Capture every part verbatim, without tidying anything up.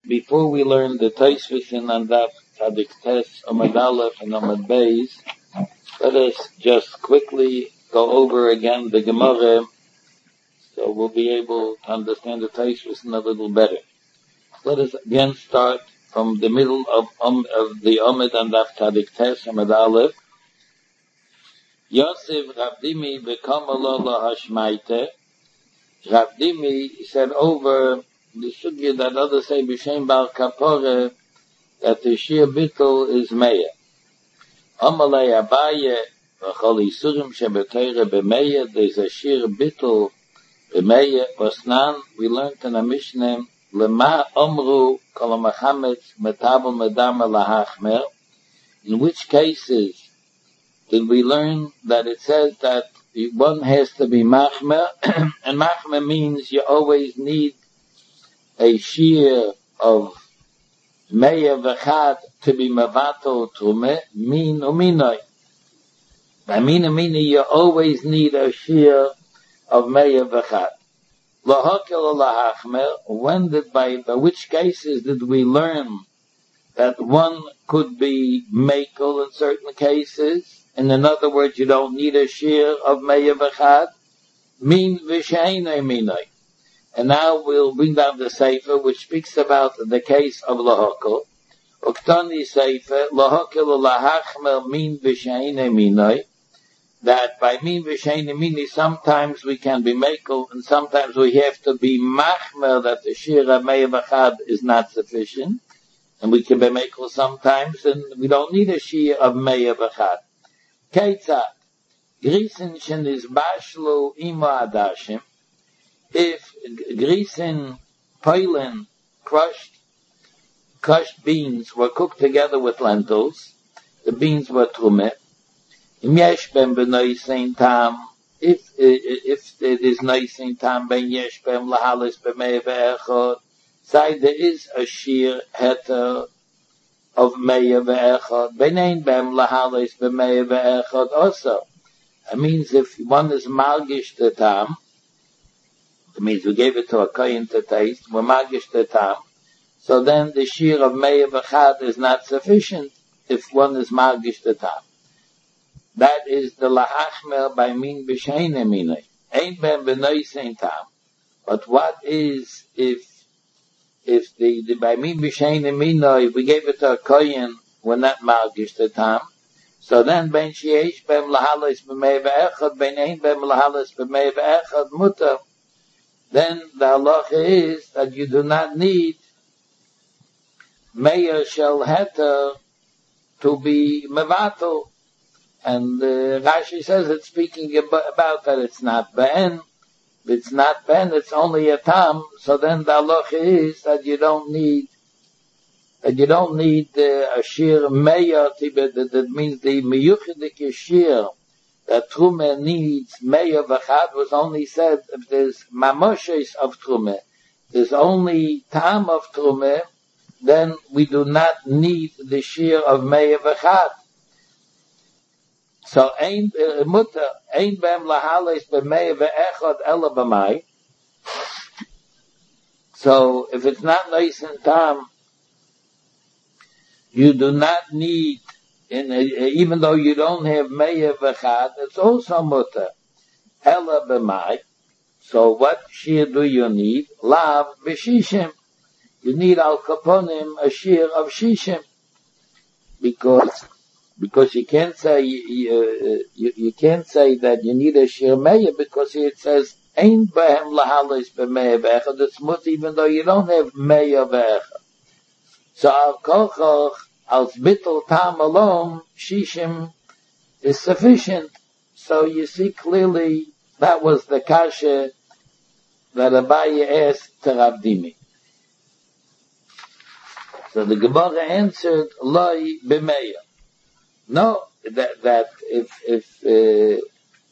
before we learn the Tosfos in Andaf Tzadik Tes, Amud Aleph, and Amud Beis, let us just quickly go over again the Gemara, so we'll be able to understand the Tosfos a little better. Let us again start from the middle of, um, of the Amud Andaf Tzadik Tes, Amud Aleph. Yosef Ravdimi Bekamalola Hashmaite. Ravdimi said over the sugya that others say b'shem bar kapore that the shir bittul is meya. Amalei Abaye v'chol isurim shebetayre b'meya. There's a shir bittul b'meya. Osnan we learned in a Mishnah lema omru kol ha'mechametz metabel medama lahachmer. In which cases did we learn that it says that one has to be machmer, and machmer means you always need a shear of meya v'chad to be mevato trume, min uminoi. By min umini you always need a shear of meya v'chad. Lahakel lahachmer, when did, by, by which cases did we learn that one could be mekel in certain cases? And in other words, you don't need a shear of meya v'chad. Min v'she'enei minoi. And now we'll bring down the Sefer, which speaks about the case of Lahakel. Uktani Sefer, Lahakel lahachmer min v'she'enei minoi. That by min v'she'enei minoi, sometimes we can be mekel, and sometimes we have to be machmer, that the shear of meya v'chad is not sufficient. And we can be mekel sometimes, and we don't need a shear of meya v'chad. Ketzat, grisen shen is bashlu ima adashim. If grisen, poilen, crushed, crushed beans were cooked together with lentils, the beans were trume. Im yesh bem b'noisein tam, if, if it is noisein tam, ben yesh bem lahalis b'mei ve'echot, say there is a sheer heter of meya ve'echot, benein bem lahalis b'meya ve'echot also. It means if one is margish the tam, it means we gave it to a kohen to taste, we're margish the tam, so then the shear of meya ve'echad is not sufficient if one is margish the tam. That is the lahachmer by min b'she'enei minoi. Ein bem b'noisein tam. But what is if If the, the by min b'she'enei minoi, if we gave it to a kohen, we're not margish the tam. So then, ben sheyesh bem lahalis b'mei ve'echad, ben ein bem lahalis b'mei ve'echad mutar. Then the halacha is that you do not need meya shel heter to be mevato. And uh, Rashi says it's speaking about that it's not ben. If it's not ben, it's only a tam, so then the halacha is that you don't need, that you don't need uh, a shear meya, that, that means the meyuchedik shear that trume needs meya v'chad was only said if there's mamoshes of trume, there's only tam of trume, then we do not need the shear of meya v'chad. So ein mutter ein bem lahalis b'meya ve'echad ela b'mai. So if it's not nice and tam, you do not need, in, even though you don't have meya v'chad, it's also mutter ela b'mai. So what shear do you need? Lav b'shishim. You need al kaponim a shear of shishim, because. Because you can't say you, you, you can't say that you need a shir meya, because it says ein behem lahalis b'meya ve'echad. It's mut even though you don't have meya ve'echad. So al kochach al bittul tam alone shishim is sufficient. So you see clearly that was the kasha that Abaye asked to Ravdimi. So the Gemara answered loi b'meya. No, that, that if, if, uh,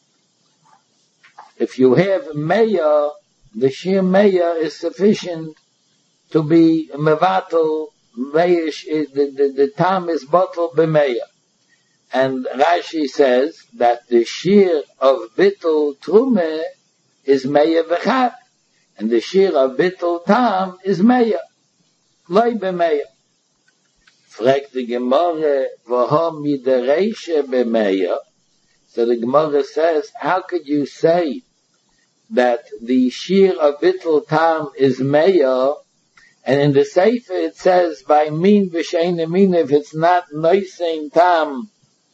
if you have meya, the sheer meya is sufficient to be mevatel, meyish, the, the, the tam is bottle b'meya. And Rashi says that the shear of bittul trume is meya v'chad, and the shear of bittul tam is meya. loi b'meya. Fragt the Gemara, v'ho midereishe b'meya. So the Gemara says, how could you say that the shear of bittul tam is meya, and in the Sefer it says, by min v'shein min, if it's not noisein tam,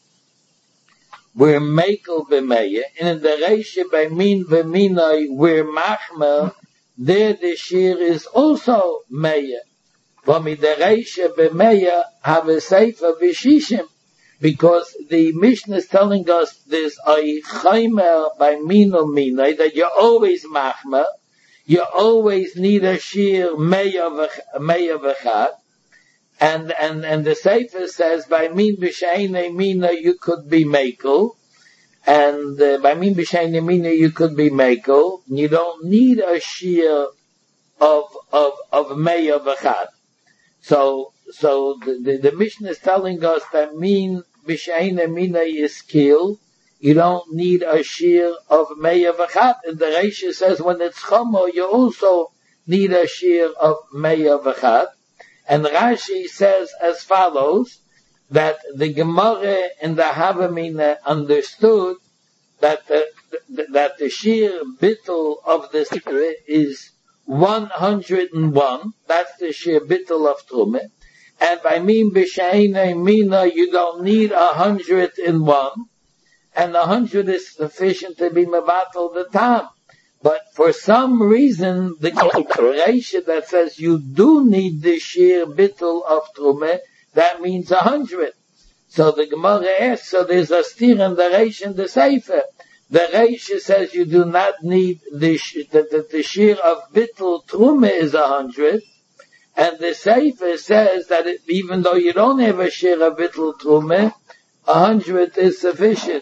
we're mekel b'meya, and in the reishe by min v'minoi, we're machmer, there the shear is also meya. V'midereishe b'meya, have a Sefer v'shishim, because the Mishnah is telling us this a chaymer by mino minai, that you always machmer, you always need a shear meya v'chad, and and and the Sefer says by min b'sheine mina you could be mekel, and uh, by min b'sheine mina you could be mekel. You don't need a shear of of of meya v'chad. So so the, the the Mishnah is telling us that min b'sheine mina is killed. You don't need a shear of meya v'chad. And the Reisha says when it's chomo, you also need a shear of meya v'chad. And Rashi says as follows, that the Gemara and the Havamina understood that the, the, that the shear bittul of the Sikra is one hundred one. That's the shear bittul of Trumah. And by min b'sheine mina, you don't need a hundred and one. And a hundred is sufficient to be mevatel the tam. But for some reason, the Reisha that says you do need the sheer bittul of Trumah, that means a hundred. So the Gemara asks, so there's a steer in the Reisha and the Sefer. The Reisha says you do not need the, the, the, the sheer of bittul Trumah is a hundred. And the Sefer says that it, even though you don't have a sheer of bittul Trumah, a hundred is sufficient.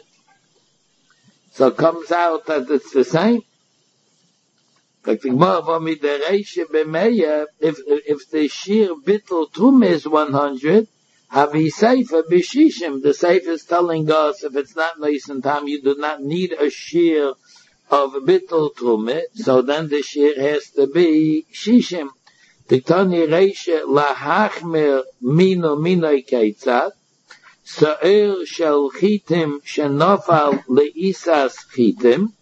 So it comes out that it's the same. Like the Gemara, if if the sheer bittul Trumah is one hundred, havi Sefer b'shishim. The Sefer is telling us if it's not nice in time, you do not need a sheer of bittul Trumah. So then the sheer has to be shishim. Tiktani reisha lahachmer mino minoi keitzat. Sa'ir shel chitim shenofal leisas chitim.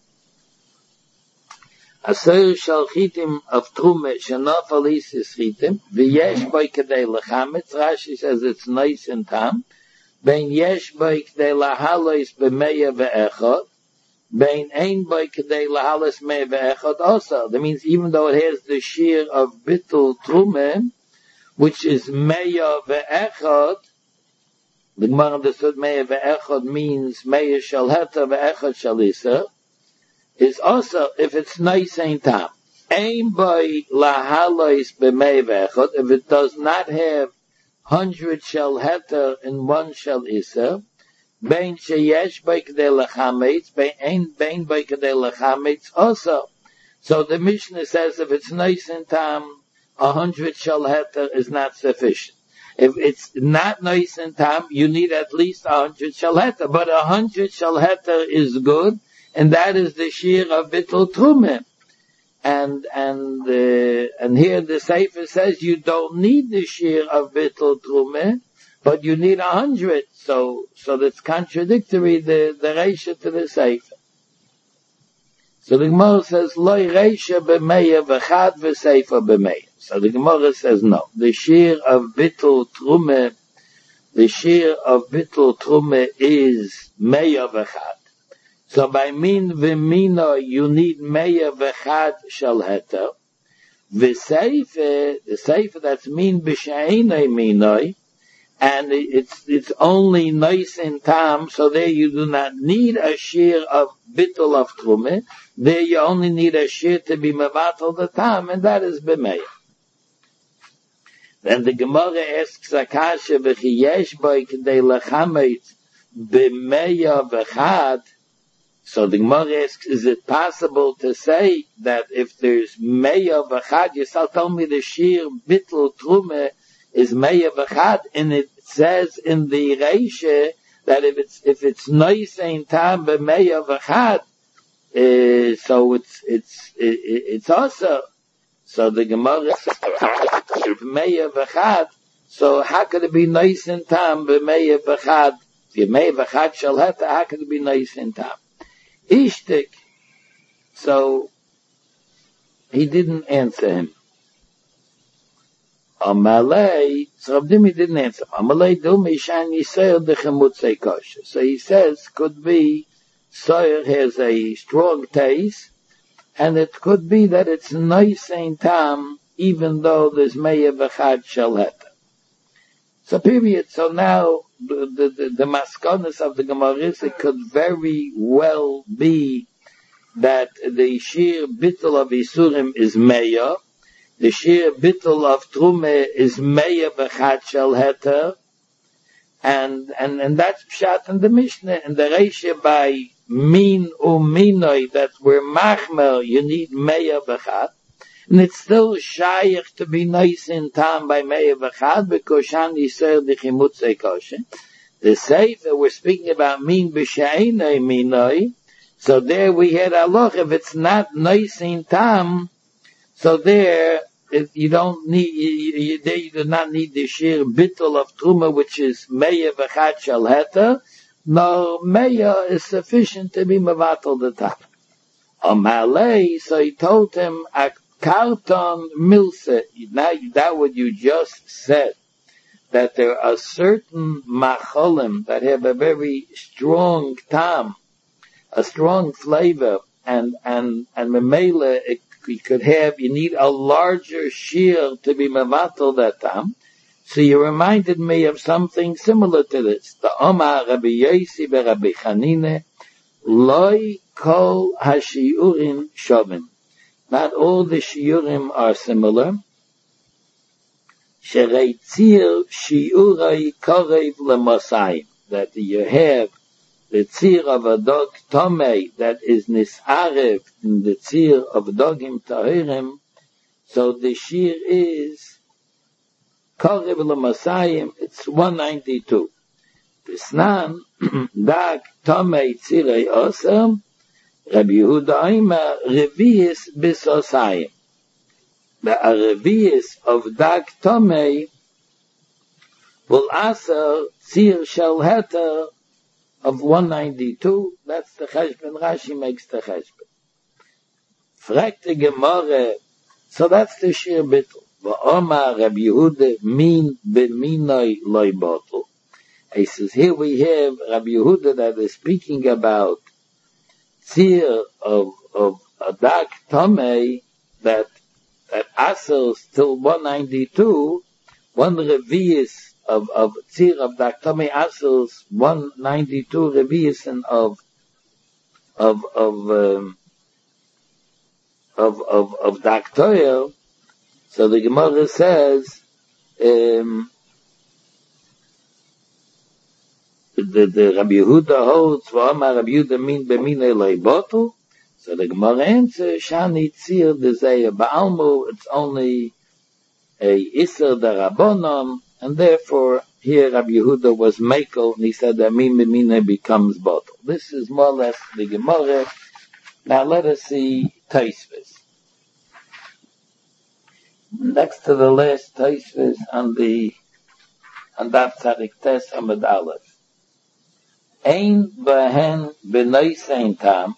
Asa'ir shel chitim of Trumah shenofal leisas chitim. V'yesh boi kadei lechametz. Rashi says it's nice and tam. Ben yesh boi kadei lahalois b'meya ve'echot. Ben ein boi kadei lahalos meya ve'echot also. That means even though it has the shear of bittul Trumah, which is meya ve'echot, the Gemara understood meya ve'echad means meya shel heta ve'echad shel isa, is also, if it's nice ain't tam. Ein by lahalois b'meya ve'echad, if it does not have hundred shel heta and one shel isa, bein sheyesh by k'dei lechametz, bein ein bein by k'dei lechametz also. So the Mishnah says if it's nice and tam, a hundred shel heta is not sufficient. If it's not nice and tam, you need at least a hundred shalheta. But a hundred shalheta is good, and that is the shear of bittul Trumah. And and uh, and here the Sefer says you don't need the shear of bittul Trumah, but you need a hundred. So so that's contradictory the the Reisha to the Sefer. So the Gemara says loy Reisha b'meya v'chad v'Sefer b'meya. So the Gemara says no. The shear of bittul Trumah, the shear of bittul Trumah is meya v'chad. So by min v'mino you need meya v'chad shel heta. V'Sefer, the Sefer that's min b'she'enei minoi, and it's it's only nice and tam. So there you do not need a shear of bittul of Trumah. There you only need a shear to be mevatel the tam, and that is b'meya. Then the Gemara asks Akasha v'chiyesh boi k'dei lechametz b'meya v'chad. So the Gemara asks, is it possible to say that if there's meya v'chad, you shall tell me the sheer bittul Trumah is meya v'chad, and it says in the Reisha that if it's if it's nice and tam b'meya v'chad, uh, so it's it's it, it's also. So the Gemara says, Meya v'chad, so how could it be nice in tam, b'meya v'chad? If meya v'chad shall heta, how could it be nice in tam? Ishtik. So, he didn't answer him. Amalei, so Abdimi didn't answer him. Amalei dumi shan yisrael dechemutzei kosher. So he says, could be, soyer has a strong taste, and it could be that it's nice in tam, even though there's meya v'chad shel heta. So period. So now, the, the, the, the maskonas of the Gemara is, it could very well be that the sheer bittul of Isurim is meya, the sheer bittul of Trume is meya v'chad shel heter, and, and, and that's pshat in the Mishnah, and the Reisha by min u'minoi, that we're machmer, you need meya v'chad, and it's still shaykh to be nice in time by meya v'chad, because shan yisrael dichimutzei kosher. The Sefer, we're speaking about min b'sha'inei minoi, so there we had Allah, if it's not nice in time, so there, if you don't need, you, you, there you do not need the sheer bittul of Truma, which is meya v'chad shel heter, no, meya is sufficient to be mevatel the time. Amalei, so he told him, a karton milse, now that what you just said, that there are certain macholim that have a very strong tam, a strong flavor, and, and, and memele, it, you could have, you need a larger shear to be mevatel that tam. So you reminded me of something similar to this. The Omar Rabbi Yosi Rabbi Chanine, Loi kol hashiurim shovim. Not all the shiurim are similar. Shereitzir shiurai korev lemosayim. That you have the tzir of a dog tomei that is nisarev in the tzir of dogim tahirim. So the shir is korev lemosayim. It's one ninety-two. Visnan dag tomei tzirei osam. Rabbi Yehuda Omer revius bisosayim. The revius of dag tomei will aser tzir shel heter of one ninety-two. That's the cheshbon. Rashi makes the cheshbon. Fragt the Gemara, so that's the shir bittul. V'omar Rabbi Yehuda min b'minoi loy botel. He says, here we have Rabbi Yehuda that is speaking about tzir of, of a dag tomei that, that asers till one ninety-two, one revius of, of tzir of dag tomei asers one ninety-two revius of, of, of, um, of, of, of dag toyer. So the Gemara says, um, The, the Rabbi Yehuda holds, V'omar Rabbi Yehuda min b'minei loy botel. So the Gemara answers, Shani tzir d'zeh ba'almu, it's only a iser d'rabonon, and therefore here Rabbi Yehuda was mekel, and he said that min b'minei becomes botel. This is more or less the Gemara. Now let us see Tosfos. Next to the last Tosfos on the on that Tzadik Tes Amud Aleph. Ein behen b'nosein tam.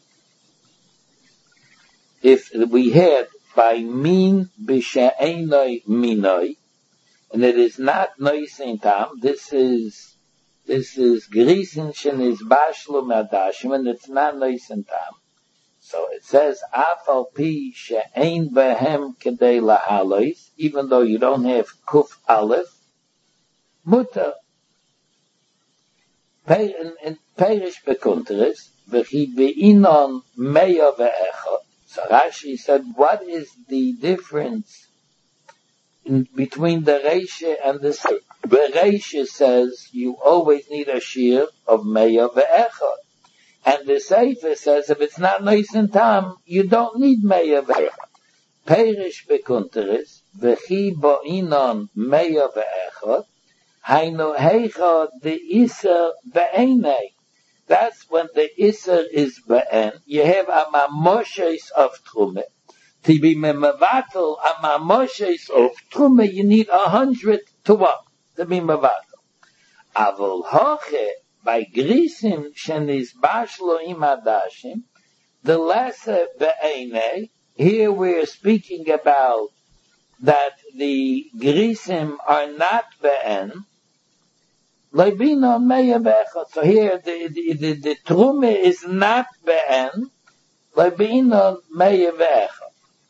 If we had by min b'she'enoi minoi, and it is not nosein tam, this is this is grisen shenis bashlu madashim, and it's not nosein tam. So it says afal pi she'ein behem kedei lahalois, even though you don't have kuf aleph, mutter. In Perish Bekunteris, v'chi be'inon meya ve'echot. So Rashi said, what is the difference in, between the Reisha and the Sefer? The Reisha says you always need a shear of meya ve'echot. And the Sefer says if it's not nice in time, you don't need meya ve'echot. Perish Bekunteris, v'chi be'inon meya ve'echot. Hainu heicha the iser be'enei. That's when the iser is be'en. You have a mamoshes of trume. To be mevatel a mamoshes of truma, you need a hundred to one to be mevatel. Avol hoche by grisim shenis bashlo imadashim, the lesser be'ene. Here we're speaking about that the grisim are not be'en. Leibino meya be'echot. So here the the the, the trume is not be'en. Leibino meya be'echot.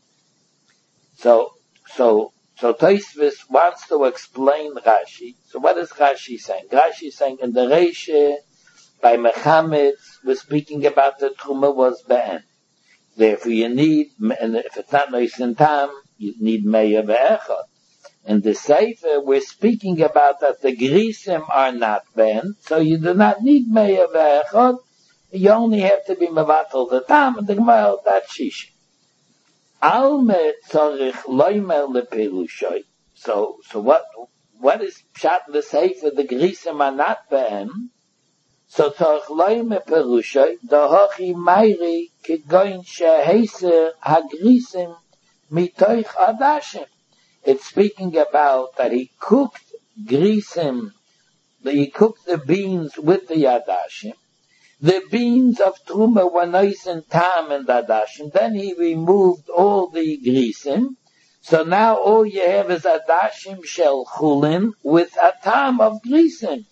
So so so Tosfos wants to explain Rashi. So what is Rashi saying? Rashi is saying in the Reishe by Mechamed we're speaking about the trume was be'en. Therefore you need, and if it's not Noisin Tam, you need meya be'echot. In the Sefer, we're speaking about that the Grisim are not ben, so you do not need Meya Ve'echot, you only have to be Mevatel the Tam, and the Gemara, that's Shish. Alme Tzorich Loimer LePerushoy. So, so what, what is Pshat in the Sefer, the Grisim are not ben, so Tzorich Loimer Perushoy, Dohochi Meiri, Kegoin Sheheser HaGrisim Mitoich Adashim. It's speaking about that he cooked grisim, that he cooked the beans with the yadashim. The beans of truma were nice and tam in the yadashim. Then he removed all the grisim. So now all you have is adashim shel chulin with a tam of grisim.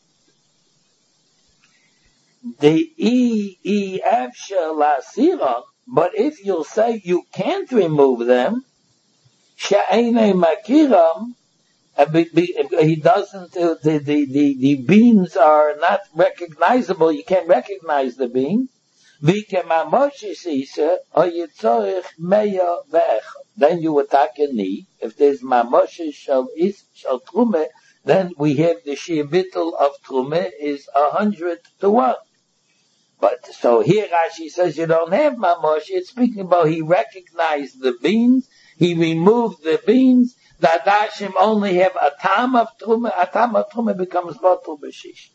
The e e efshel lasira, but if you'll say you can't remove them, She'ene makiram, he doesn't, uh, the, the, the, the beans are not recognizable, you can't recognize the beans. Vike mamoshes isa, or yitzorich meya ve'ech. Then you attack a knee. If there's mamoshes shal is, shal trume, then we have the she'bitul of trume is a hundred to one. But, so here Rashi says you don't have mamoshes, it's speaking about he recognized the beans, he removed the beans, the adashim only have a tam of truma, a tam of truma becomes batul b'shish.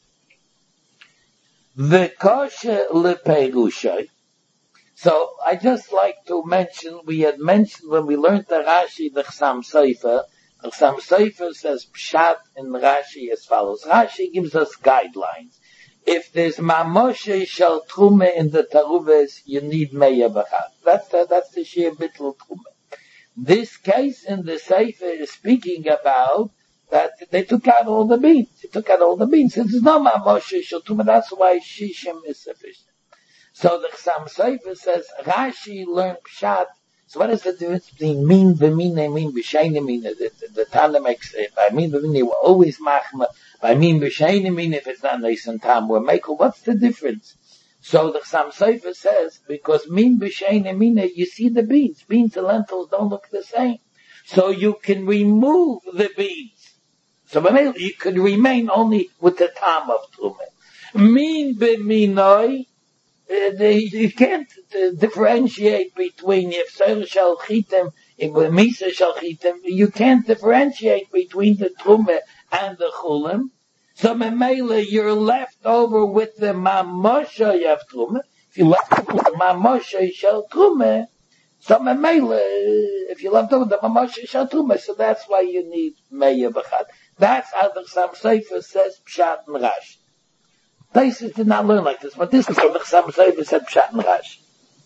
V'koshe leperushay. So, I just like to mention, we had mentioned when we learned the Rashi, the Chsam Sofer, the Chsam Sofer says pshat in Rashi as follows. Rashi gives us guidelines. If there's mamoshe shel truma in the taruves, you need meya b'chad. That's the, that's the sheer bittul truma. This case in the Sefer is speaking about that they took out all the beans. They took out all the beans. Since there's no mamoshe shel truma, that's why shishim is sufficient. So the Chsam Sofer says Rashi learned pshat. So what is the difference between min v'mine, min b'shayne min? The, the, the Tana makes it. By min v'mine, we're always machma. By min b'shayne min, if it's not nice and tam, we're makel. What's the difference? So the Chsam Sofer says, because min b'shayne min, you see the beans. Beans and lentils don't look the same. So you can remove the beans. So you could remain only with the tam of truma. Min b'minoi, Uh, they, you can't uh, differentiate between Yefser Shal Chitem and Misa Shal Chitem. You can't differentiate between the Trume and the Chulim. So Memela, you're left over with the Mamosha Yav Trume. If you left over with the Mamosha Shal Trume, so Memela, if you left over the Mamosha Shal Trume, so that's why you need Meya B'chad. That's how the Chsam Sofer says Pshat and Rashi. Taisus did not learn like this, but this is what the Chsam Sofer said Pshat and Rashi.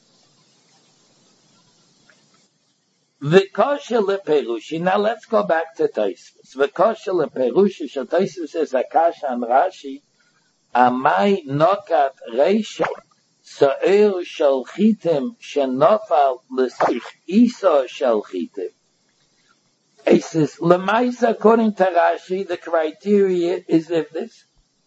V'koshe leperushi. Now let's go back to Taisus. V'koshe leperushi. So Taisus says Akasha and Rashi. Amai nokat reisha. Sa'ir shel chitim shenofal l'sich isa shel chitim. He says, Lemaisa, according to Rashi, the criteria is if this.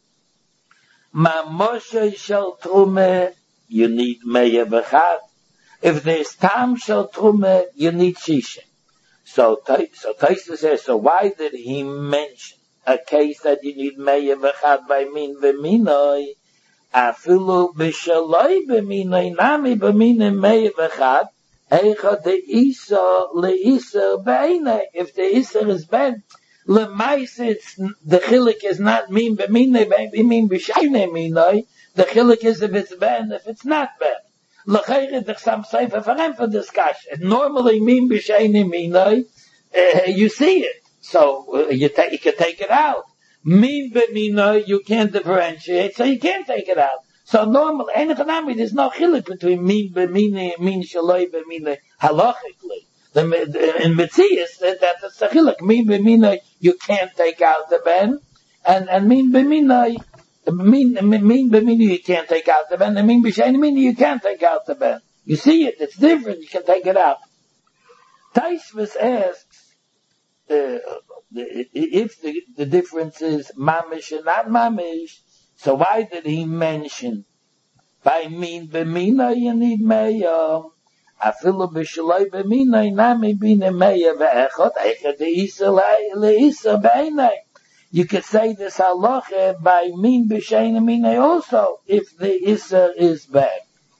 Mamoshe shel trume, you need meya b'chad. If there's tam shel trume, you need shisha. So, so Taisa says, so why did he mention a case that you need meya b'chad by min v'minoi? Afilu b'shaloi b'minoi nami b'minoi meya b'chad. Eicha de isa le isa b'einei. If the isa is bad, Lemais, it's the chilik is not mean b'minei, maybe mean b'shayne minoi. The chilik is if it's bad, if it's not bad. L'cheire the some sefer for him for discussion. Normally, mean b'sheini minoi, uh, you see it, so uh, you take you can take it out. Mean b'minoi, you can't differentiate, so you can't take it out. So normally, there's no chiluk between mean b'minoi and mean shaloi b'minoi halachically. The, in Metzias, that, that's the chiluk. Mean b'minoi, you can't take out the ben, and, and mean b'minoi, mean, mean b'minoi, you can't take out the ben, and mean b'sheini minoi, you can't take out the ben. You see it, it's different, you can take it out. Taisvus asks, uh, if the, the difference is mamish and not mamish, so why did he mention, by mean b'minoi, you need mayo, afilu b'shaloi b'minoi, nami b'ine mayo ve'echot, eicha de'isa le'isa b'einai. You could say this halacha by mean b'sheini minoi also, if the isa is bad.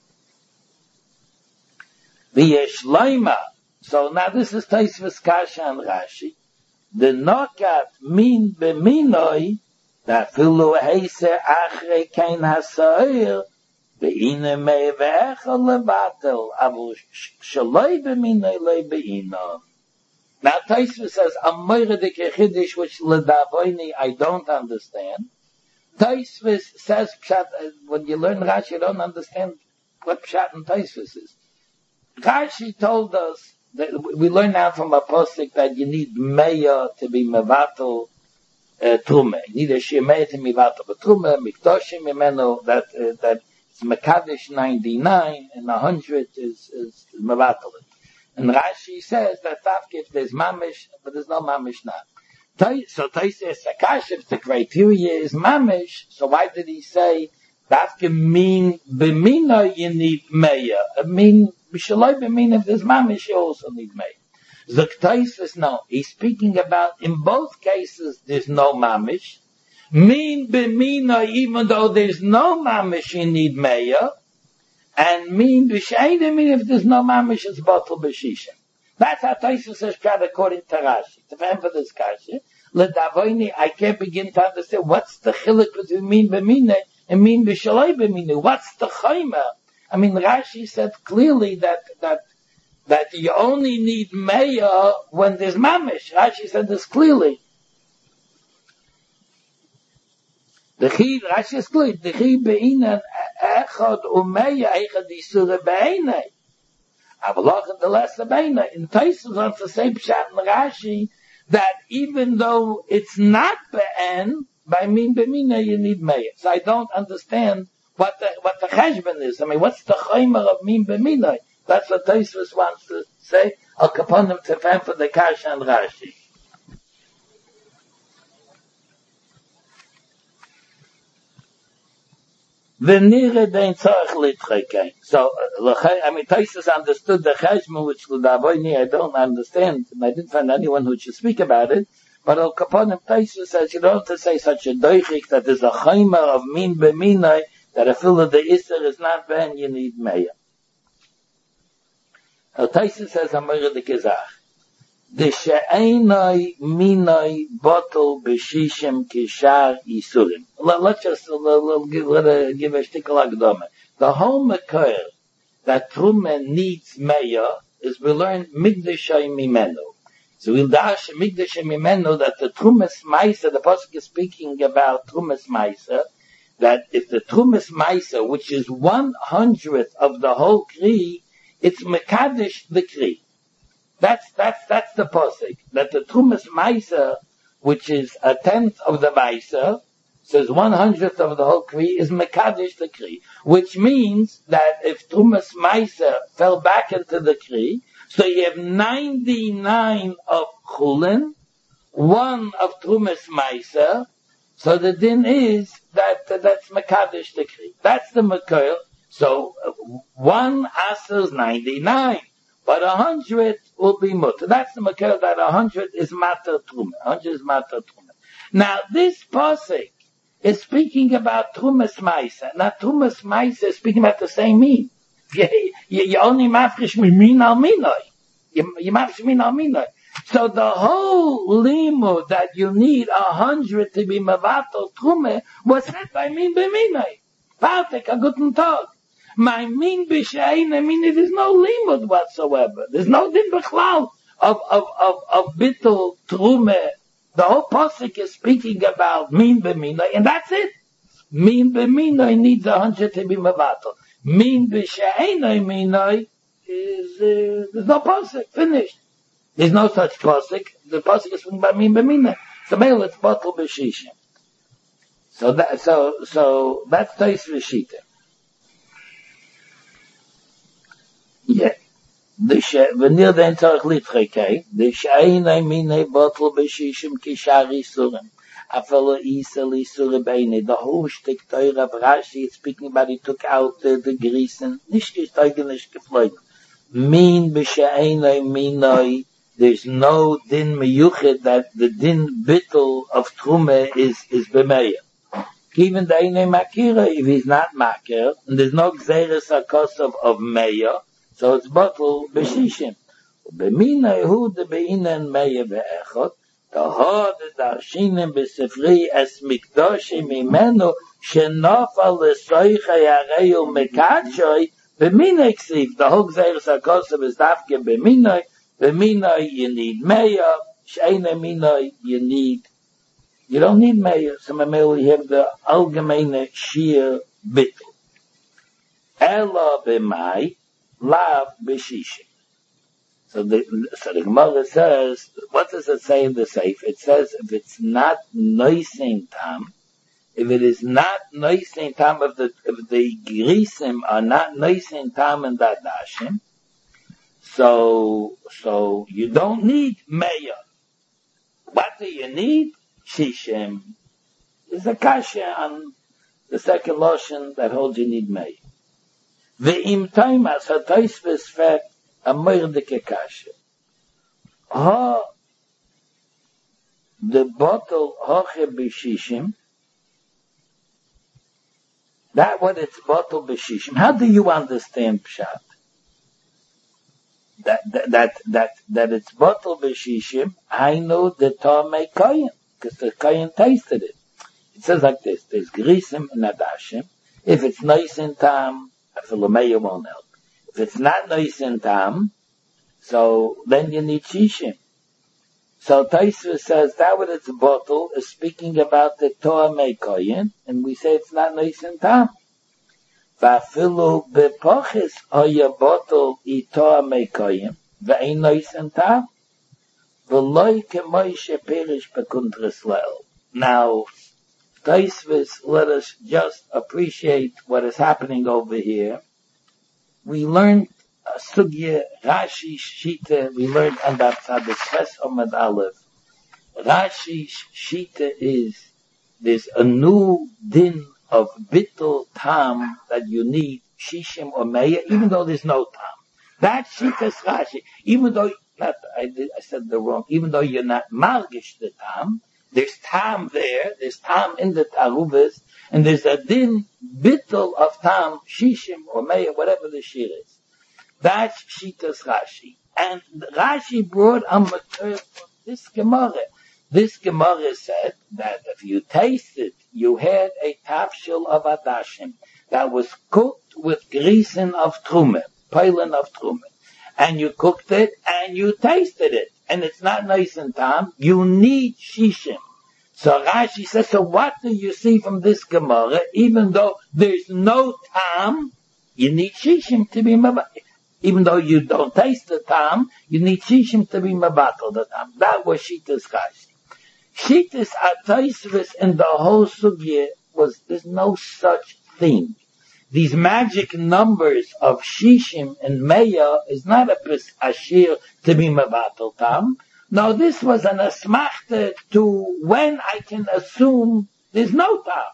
V'yesh loima. So now this is Taisvus Kasha and Rashi. The knockout mean b'minoi, afilu heise achre kein hasoir, be'ine mei ve'echol lebatel, avu shaloi b'minoi lei be'ino. Now Taisvus says, Amoyre de kechidish, which ledavoini I don't understand. Taisvus says, pshat, when you learn Rashi, you don't understand what pshat and Taisvus is. Rashi told us, that we learn now from a posik that you need meya to be mevatel uh, trume. You need a shemeya to be mevatel trume, mikdoshim imeno, that, uh, that it's mekadesh ninety-nine, and a hundred is, is mevatel. And Rashi says that if there's mamish, but there's no mamish now. So Tais says, Sakash, if the criteria is mamish, so why did he say, that can mean, b'mina you need meya? I mean, b'shaloi b'mina, if there's mamish, you also need meya. The Tais says, no, he's speaking about, in both cases, there's no mamish. Mean b'mina, even though there's no mamish, you need meya. And mean b'sheini mean if there's no mamish, it's bottle b'shisha. That's how Taisus says, according to Rashi. To for this kasha, ledavoini, I can't begin to understand what's the chiluk between mean b'mina and mean b'shaloi b'mina. What's the chayma? I mean, Rashi said clearly that that that you only need meya when there's mamish. Rashi said this clearly. The chid, Rashi is clear. The chid be'inan echad umeya echad isura be'einai. Avalach the lesser be'einai. In Taisus wants to say pshat in Rashi that even though it's not be'en, by mean be'mina you need meya. So I don't understand what the what the cheshbon is. I mean, what's the chaymer of mean be'mina? That's what Taisus wants to say. Al kaponim tefem for the Kasha and Rashi. So, I mean, Taisus understood the cheshma, which I don't understand, and I didn't find anyone who should speak about it. But Al Kaponim Taisus says you don't have to say such a doichik that there's a chayma of min b'minai, that a fill of the iser is not ben, you need meya. Al Taisus says Amir the Kizach. The she'enai minai bottle b'shishim kishar yisurim. Let's just let, give, let uh, give a shtickle agdome. The whole makor that Truman needs meya is we learn migdashay mimenu. So we'll dash migdashay mimenu that the Trumas Maisa, the Pasuk is speaking about Trumas Maisa, that if the Trumas Maisa, which is one hundredth of the whole Kri, it's mekadesh the Kri. That's, that's, that's the posik. That the Trumas Maisa, which is a tenth of the Maisa, says one hundredth of the whole Kri, is Mekadesh the Kri. Which means that if Trumas Maisa fell back into the Kri, so you have ninety-nine of Chulin, one of Trumas Maisa, so the din is that, uh, that's Mekadesh the Kri. That's the Makor. So, uh, one asers ninety-nine. But a hundred will be mutter. That's the makar that a hundred is matter truma. A hundred is matter truma. Now this pasuk is speaking about trumas ma'isa. Now trumas ma'isa is speaking about the same mean. You, you, you only mafresh min al minoi. You, you mafresh min al minoi. So the whole limud that you need a hundred to be mavatal truma was said by min b'minoi. Partek a guten tag. My mean b'shein, I mean, there's no limud whatsoever. There's no din b'chlal of, of, of, of bittul, trume. The whole pasuk is speaking about mean b'minoi, and that's it. Mean b'minoi needs a hundred to be mevatel. Mean b'shein, minoi is, uh, there's no pasuk, finished. There's no such pasuk. The pasuk is speaking about mean b'minoi. So male, it's bottle b'shishim. So that, so, so, that's Tais V'shita. Yeah. The she, v'nir den tzarech litreke, the she'einai minei bottle b'shishim kishari surim. Afelo isa li suri beine. The whole shtik teure of Rashi is speaking about he took out the, the grisen. Nish gesteugen, nish geflogen. Min b'she'einai minoi. There's no din meyuchet that the din bittul of trume is, is b'meya. Even the Einei Makira, if he's not Makir, and there's no Gzeres HaKos of, of Meya, so it's bottle B'shishim. B'minai hu de be'inen Meya be'echot, tahod darshinim b'sefri es mikdoshim imenu, shenofal l'soicha yareyu mekadshoy, b'minai ksiv, the whole Gzeres HaKos of is dafke b'minai, b'minai you need Meya, she'einei minai you need You don't need mayor. So we have the allgemeine sheer bittul. Ela b'mai, lav b'shishim. So the, so the Gemara says, what does it say in the Seif? It says if it's not noising tam, if it is not noising tam, if the, if the grisim are not noising tam and dadashim, so, so you don't need mayor. What do you need? Shishim is a kasha on the second lotion that holds you need may. Ve'im taimas ha-taisves fet a moirdike kasha. Ha, the bottle hoche b'shishim, that what it's bottle b'shishim. How do you understand pshat? That, that, that, that, that it's bottle b'shishim, I know the Tomei Koyin. Because the Kohen tasted it. It says like this, there's grisim and adashim. If it's nice in tam, a philomeya won't help. If it's not nice in tam, so then you need shishim. So Taisva says that what it's a bottle is speaking about the Torah Meikoyin, and we say it's not nice in tam. Vafilu bepochis oya bottle i Torah Meikoyin, ve'ein nice in tam. Now, Taisvis, let us just appreciate what is happening over here. We learned uh, Sugya, Rashi, Shita, we learned on that side, the Sves Omad Aleph. Rashi, Shita is, there's a new din of Bittul Tam that you need, Shishim or Meya, even though there's no Tam. That Shita's Rashi, even though Not, I, did, I said the wrong. Even though you're not margish the tam, there's tam there. There's tam in the tarubas, and there's a din bittul of tam, shishim or meya, whatever the shir is. That's shitas Rashi, and Rashi brought a matur from this Gemara. This Gemara said that if you tasted, you had a tafshil of adashim that was cooked with grisen of trume, peilen of trume. And you cooked it, and you tasted it, and it's not nice and tam, you need shishim. So Rashi says, so what do you see from this Gemara? Even though there's no tam, you need shishim to be mabatal. Even though you don't taste the tam, you need shishim to be mabatal the tam. That was Shitas Rashi. Shitas Ataisvis in the whole sugya was, there's no such thing. These magic numbers of Shishim and Meya is not a ashir to be mevatel tam. No, this was an asmachta to when I can assume there's no tam.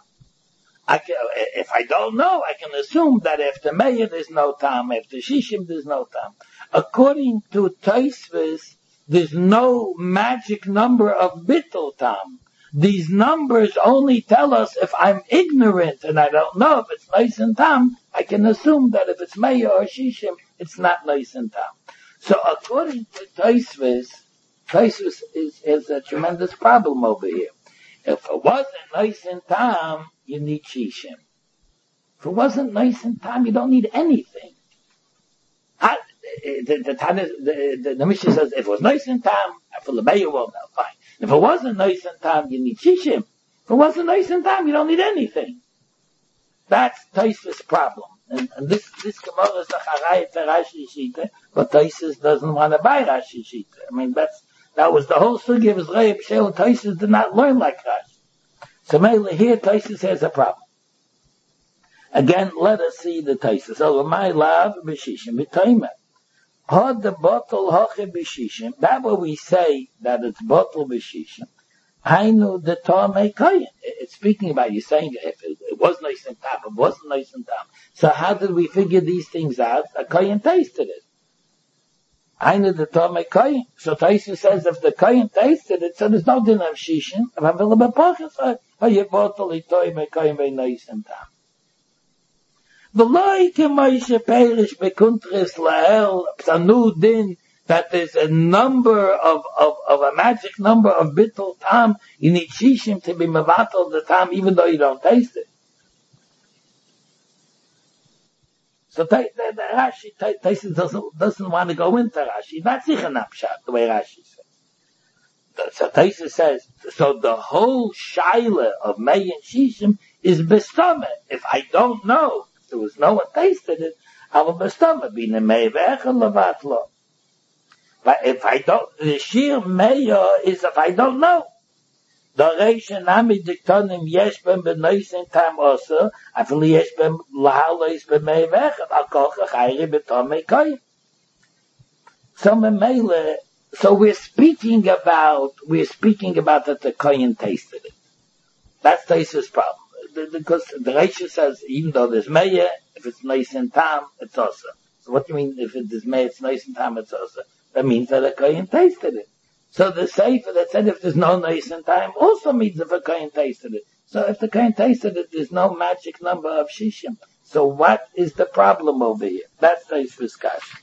I can, if I don't know, I can assume that after Meya there's no tam, after Shishim there's no tam. According to Taisvis, there's no magic number of bittul tam. These numbers only tell us if I'm ignorant and I don't know if it's nice and tam, I can assume that if it's Meya or Shishim, it's not nice and tam. So according to Taisvis, Taisvis is, is a tremendous problem over here. If it wasn't nice and tam, you need Shishim. If it wasn't nice in time, you don't need anything. I, the, the, the, the, the Mishnah says, if it was nice in time, I feel the mayor will now, fine. If it wasn't nice in time, you need shishim. If it wasn't nice in time, you don't need anything. That's Taisus' problem. And, and this, this Gemara is a Charayit to Rashi Shita, but Taisus doesn't want to buy Rashi Shita. I mean, that's, that was the whole sugi of Israel. B'Sheil Taisus did not learn like Rashi. So mainly here, Taisus has a problem. Again, let us see the Taisus. So, my love, b'shishim, b'toimer. Had the bottle hoche b'shishim. That what we say that it's bottle b'shishim. I know the Tomei Koyin. It's speaking about you saying if it, it was nice and tam, it wasn't nice and tam. So how did we figure these things out? A Koyin tasted it. I know the Tomei Koyin. So Taisus says if the Koyin tasted it, so there's no din of shishim. If I'm will be pochas, oh you bottle it Tomei Koyin be nice and tam. The like Moshe Perish bekuntris lael psanu din. That there's a number of, of, of a magic number of bittul tam. You need shishim to be mevatel the tam, even though you don't taste it. So the, the, the Rashi Taisus doesn't doesn't want to go into Rashi. That's sicher napshat the way Rashi says. So Taisus says, so the whole shaila of mei and shishim is bestama. If I don't know, if there was no one tasted it, I will bestama be ne mei ve'echad levatlo. But if I don't, the sheer mayor is if I don't know. The Reish Nami Diktonim Yesh Ben Benoisen Tam also, I feel Yesh Ben Lahalois Ben Meivechad, Al Kocha Chayri Betomei Koyim. So Memele, so we're speaking about, we're speaking about that the Koyin tasted it. That's Taisus' problem. Because the Reish says, even though there's mayor, if it's nice in Tam, it's also. So what do you mean if it is mayor, it's nice in Tam, it's also? That means that a Kohen tasted it. So the Sefer that said if there's no nice in time also means if a Kohen tasted it. So if the Kohen tasted it, there's no magic number of shishim. So what is the problem over here? That's the discussion.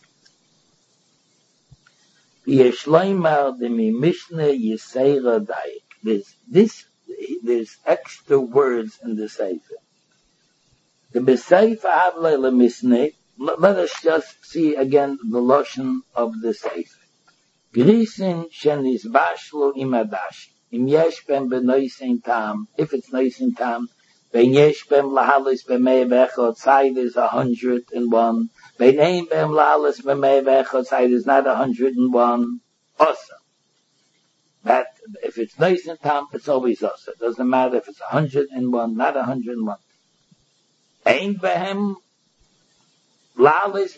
There's this, there's extra words in the Sefer. The Besefer Havle Misne. Let us just see again the lotion of the Sefer. Grisin shenis bashlo imadash. Im yesh bem benoisen tam. If it's noisen tam, ben yesh bem lahalis b'mei v'echot. Side is a hundred and one. Ben ein bem lahalis b'mei v'echot. Side is not a hundred and one. Awesome. That if it's noisen tam, it's always awesome. It doesn't matter if it's a hundred and one, not a hundred and one. Ein behem. Lalis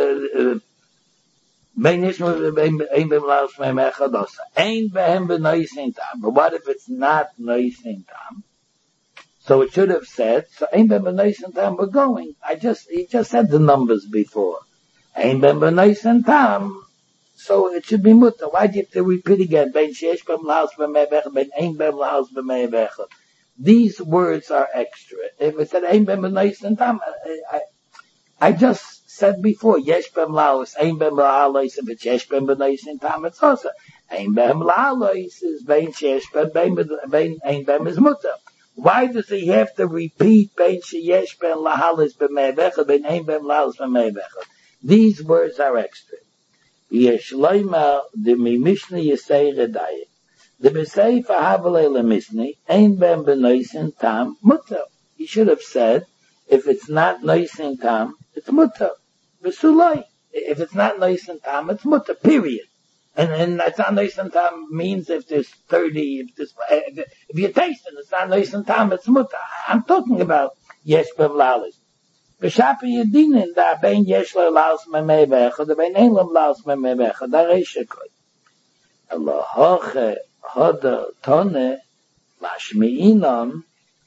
beinish ein bem lalis b'mei v'echot. Ein behem b'noisen tam. But what if it's not noisen tam? So it should have said, so ein bem b'noisen tam, we're going. I just, he just said the numbers before. Ein bem b'noisen tam, so it should be mutter. Why do you have to repeat again? Ben shesh bem lalis b'mei v'echot, ben ein bem lalis b'mei v'echot. These words are extra. If it said ein bem b'noisen tam, I, I I just said before, yesh bem laos, ein bem laos, if it's yesh bem benoisen tam, it's also. Ein bem laos is bein shesh bem, bein, ein bem is mutter. Why does he have to repeat bein sheyesh bem lahalis b'mei v'echad, bein ein bem laos b'mei v'echad? These words are extra. Yesh loima, de mi mishne yisei redayik. The Besefer Havle lemisne, ein bem benoisen tam, mutter. He should have said, if it's not noisen tam, it's mutter. V'sulai. If it's not noisen tam, it's mutter, period. And, and that's not noisen tam means if there's thirty, if there's, if, if you're tasting, it's not noisen tam, it's mutter. I'm talking about yesh bem lalis. B'shapi yedinin, da bein yesh lo laus memei v'echad, da bein ein lo laus memei v'echad, da reisha koi. Elo hoche, hoda, tone, mashmi'inon,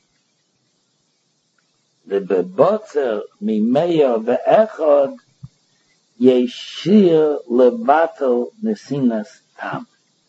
the bebotzer mimeya ve'echad yeshir levatel nesinas tam.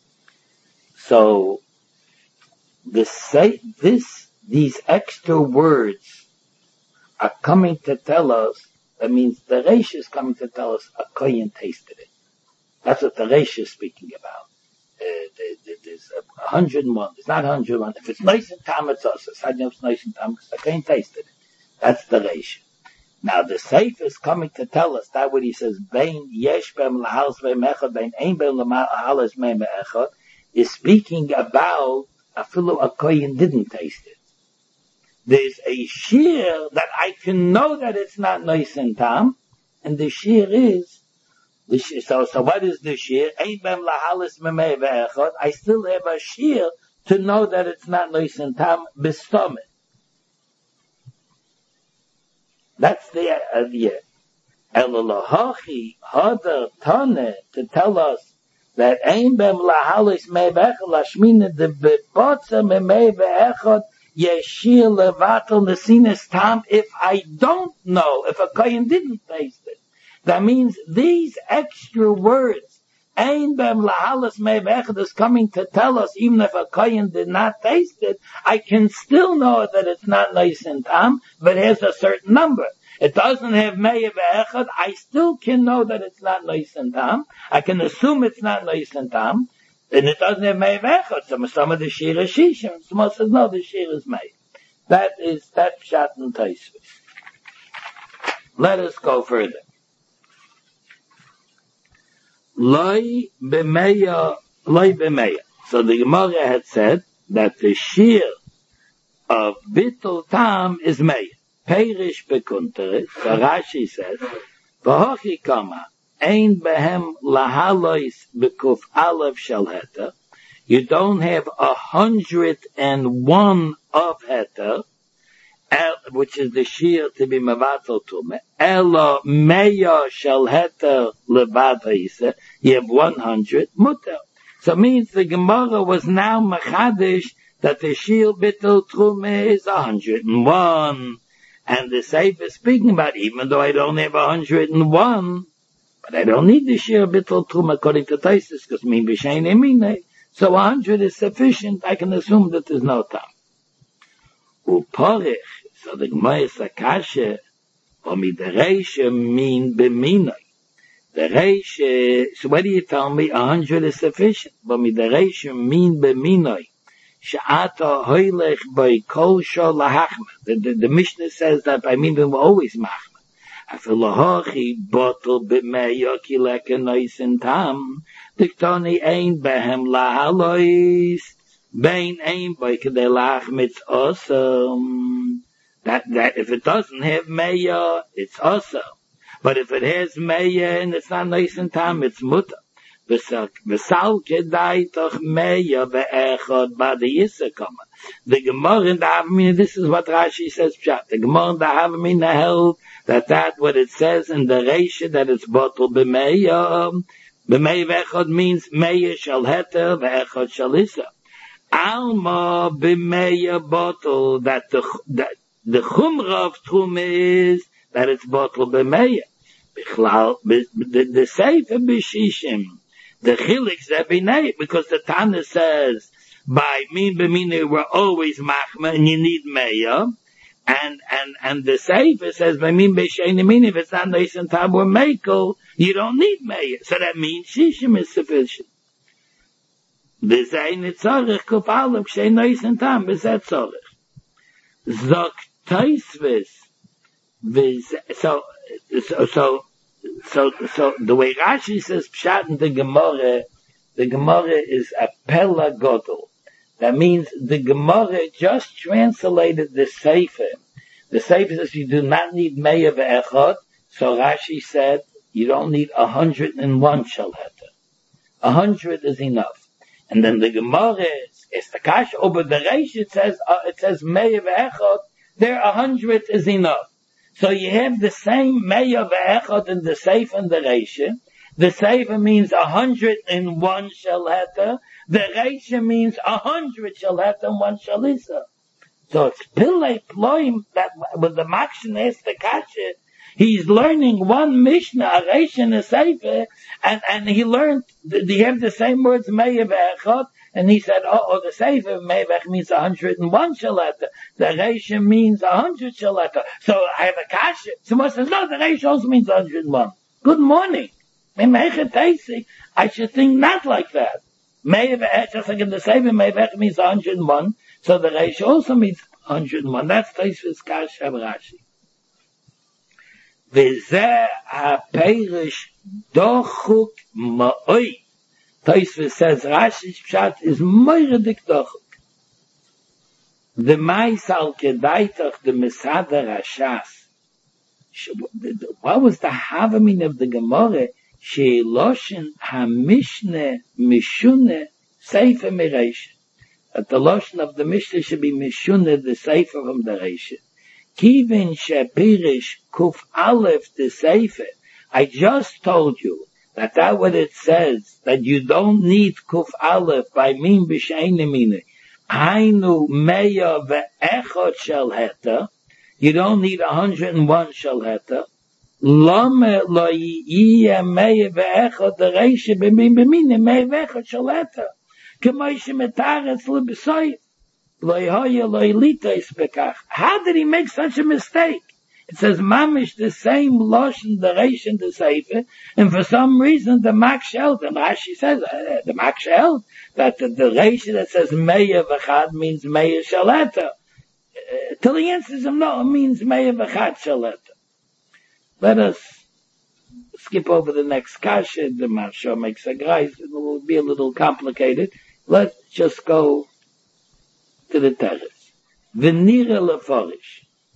So this say this these extra words are coming to tell us. That means the Reish is coming to tell us a kohen tasted it. That's what the Reish is speaking about. Uh, there's a hundred and one. It's not a hundred and one. If it's nice and tam, it's also. It's not nice and tam because the kohen tasted it. That's the Reish. Now the Seif is coming to tell us that what he says, Bein yesh bem lahalas beim echad, bein ein bem lahalas beim echad, is speaking about a fellow a kohen didn't taste it. There's a shear that I can know that it's not nice and tam, and the shear is, the shear, so, so what is the shear? Ein bem lahalas beim echad, I still have a shear to know that it's not nice and tam, bestomach. That's the idea. Elalahachi hadar tane to tell us that ein bem lahalis mei be'echad lashmina de bebotza mei be'echad yeshir levatel nesinas tam. If I don't know, if a kohen didn't taste it, that means these extra words, ein bem lahalis mei be'echad, is coming to tell us even if a kohen did not taste it, I can still know that it's not nice and tam, but it has a certain number. It doesn't have mei be'echad, I still can know that it's not nice and tam. I can assume it's not nice and tam, and it doesn't have mei be'echad. So some of the shir is shishim, some says no, the shir is mei. That is, that pshat and taisvis. Let us go further. Loi b'meya, loi b'meya. So the Gemara had said that the shir of bittul tam is meya. Perish bekunteres, so Rashi says, V'hochi kama, ein behem lahalois bekuf alav shel heter. You don't have a hundred and one of heter, which is the shir to be mevatel tume. Elo meya shel heter levada yisa. You have one hundred muter. So it means the Gemara was now machadish that the shir bitul trume is a hundred and one. And the Seif is speaking about, even though I don't have a hundred and one, but I don't need the shir bittul trum according to Taisus, because min b'shein emine. So a hundred is sufficient. I can assume that there's no time. Uporich, so the Gemara is a kasha, or mi the reisha min b'minoi. The reisha, so what do you tell me? A hundred is sufficient. But mi the reisha min b'minoi. Sha'ata hoylech by kol shol lahachma. The, the, the Mishnah says that by mean we're always machma. Afilahachi bottle b'meya ki lekenois in tam. Diktoni ein behem lahalois. Bein ein by kedei lachmitz awesome. That, that, if it doesn't have meya, it's awesome. But if it has meya and it's not nice in tam, it's mutter. V'sal kedai toch meya be'echad b'da yisakama. The Gemara in the Havamina, this is what Rashi says, Pshat. The Gemara in the Havamina held that that what it says in the Reisha, that it's bottle b'meya, b'meya ve'echad means meya shal heter ve'echad shal isa. Alma b'meya bottle, that the, that the chumra of Trum is that it's bottle b'meya. Bichlal, the, the Sefer b'shishim, the chilik zebinei, because the Tana says, by min b'minei we're always machma, and you need meya, and, and, and the Sefer says, by min b'shein emin, if it's not nice and tab or mekel, you don't need meya. So that means shishim is sufficient. V'zei nitzorech kuf alam, k'shein nice and tab, v'zei tzorech. Zok taisvis, so, so, so, So, so the way Rashi says Pshat in the Gemara, the Gemara is a Pella Godel. That means the Gemara just translated the Sefer. The Sefer says you do not need Meya ve'echad. So Rashi said you don't need a hundred and one shalheta. A hundred is enough. And then the Gemara is, it's the Kash over the Reish. It says uh, it says Meya ve'echad. There a hundred is enough. So you have the same Meya ve'echad in the Sefer and the Reisha. The Sefer means a hundred and one shalheta. The Reisha means a hundred shalheta and one shalisa. So it's Pillei Ploim that when the Makshin asks the Kasha, he's learning one Mishnah, a Reisha and a Sefer, and, and he learned, they have the same words Meya ve'echad, and he said, oh, oh the Sefer Mevech means a hundred and one shalata. The Reisha means a hundred shalata. So I have a kasha. Someone says, no, the Reisha also means a hundred and one. Good morning. I should think not like that. Mevech, just like in the Sefer Mevech means a hundred and one. So the Reisha also means a hundred and one. That's Taisvis Kasha of Rashi. V'zeh ha-perish dochuk ma'oi. Tosfos says Rashi's pshat is moiradik dochuk. The mais al kedaitach the Mesader Hashas. What was the havamin of the Gemara? She loshen ha-mishne mishune seifer mireisha. That the loshen of the Mishnah should be mishune, the seifer from the reisha. Kivin shepirish kuf aleph the seifer. I just told you that that what it says, that you don't need kuf aleph by min b'sheine mine. Hainu meya ve'echot shel heta. You don't need one hundred one shel heta. Lame lo yiyeh meya ve'echot the reisha b'min b'mine meya ve'echot shel heta. K'may shemetaretz l'b'soy. Lo yhoya lo yilitais bekach. How did he make such a mistake? It says mamish the same loshen the reish and the sefer, and for some reason the maksh held, and Rashi says uh, the maksh held that the, the reish that says meya v'chad means meya shaleta. Uh, till he answers him, no, it means meya v'chad shaleta. Let us skip over the next kasha. The Maharsha makes a grace. It will be a little complicated. Let's just go to the teretz. V'nira leforish.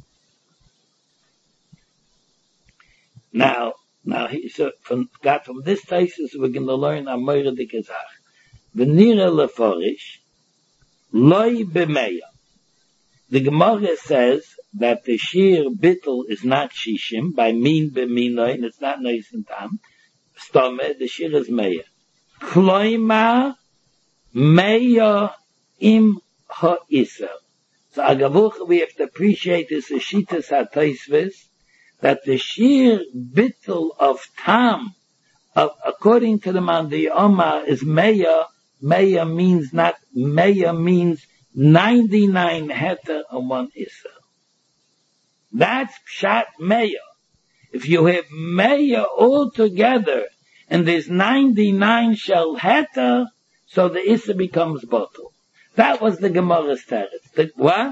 Now, now, he, so from that from this thesis we're going to learn a moira de kezach. V'nira leforish, loy b'meya. The Gemara says that the shir bittul is not shishim by min b'minoi, and it's not nois and tam. Stome, the shir is meya. Kloima meya im ha'isel. So agavuch we have to appreciate this ashitas ha'toisves, that the sheer bittul of tam, of, according to the man, the Oma is meya. Meya means not, meya means ninety-nine heter and one issa. That's pshat meya. If you have meya all together, and there's ninety-nine shel heter, so the issa becomes bottle. That was the Gemara's teretz. What?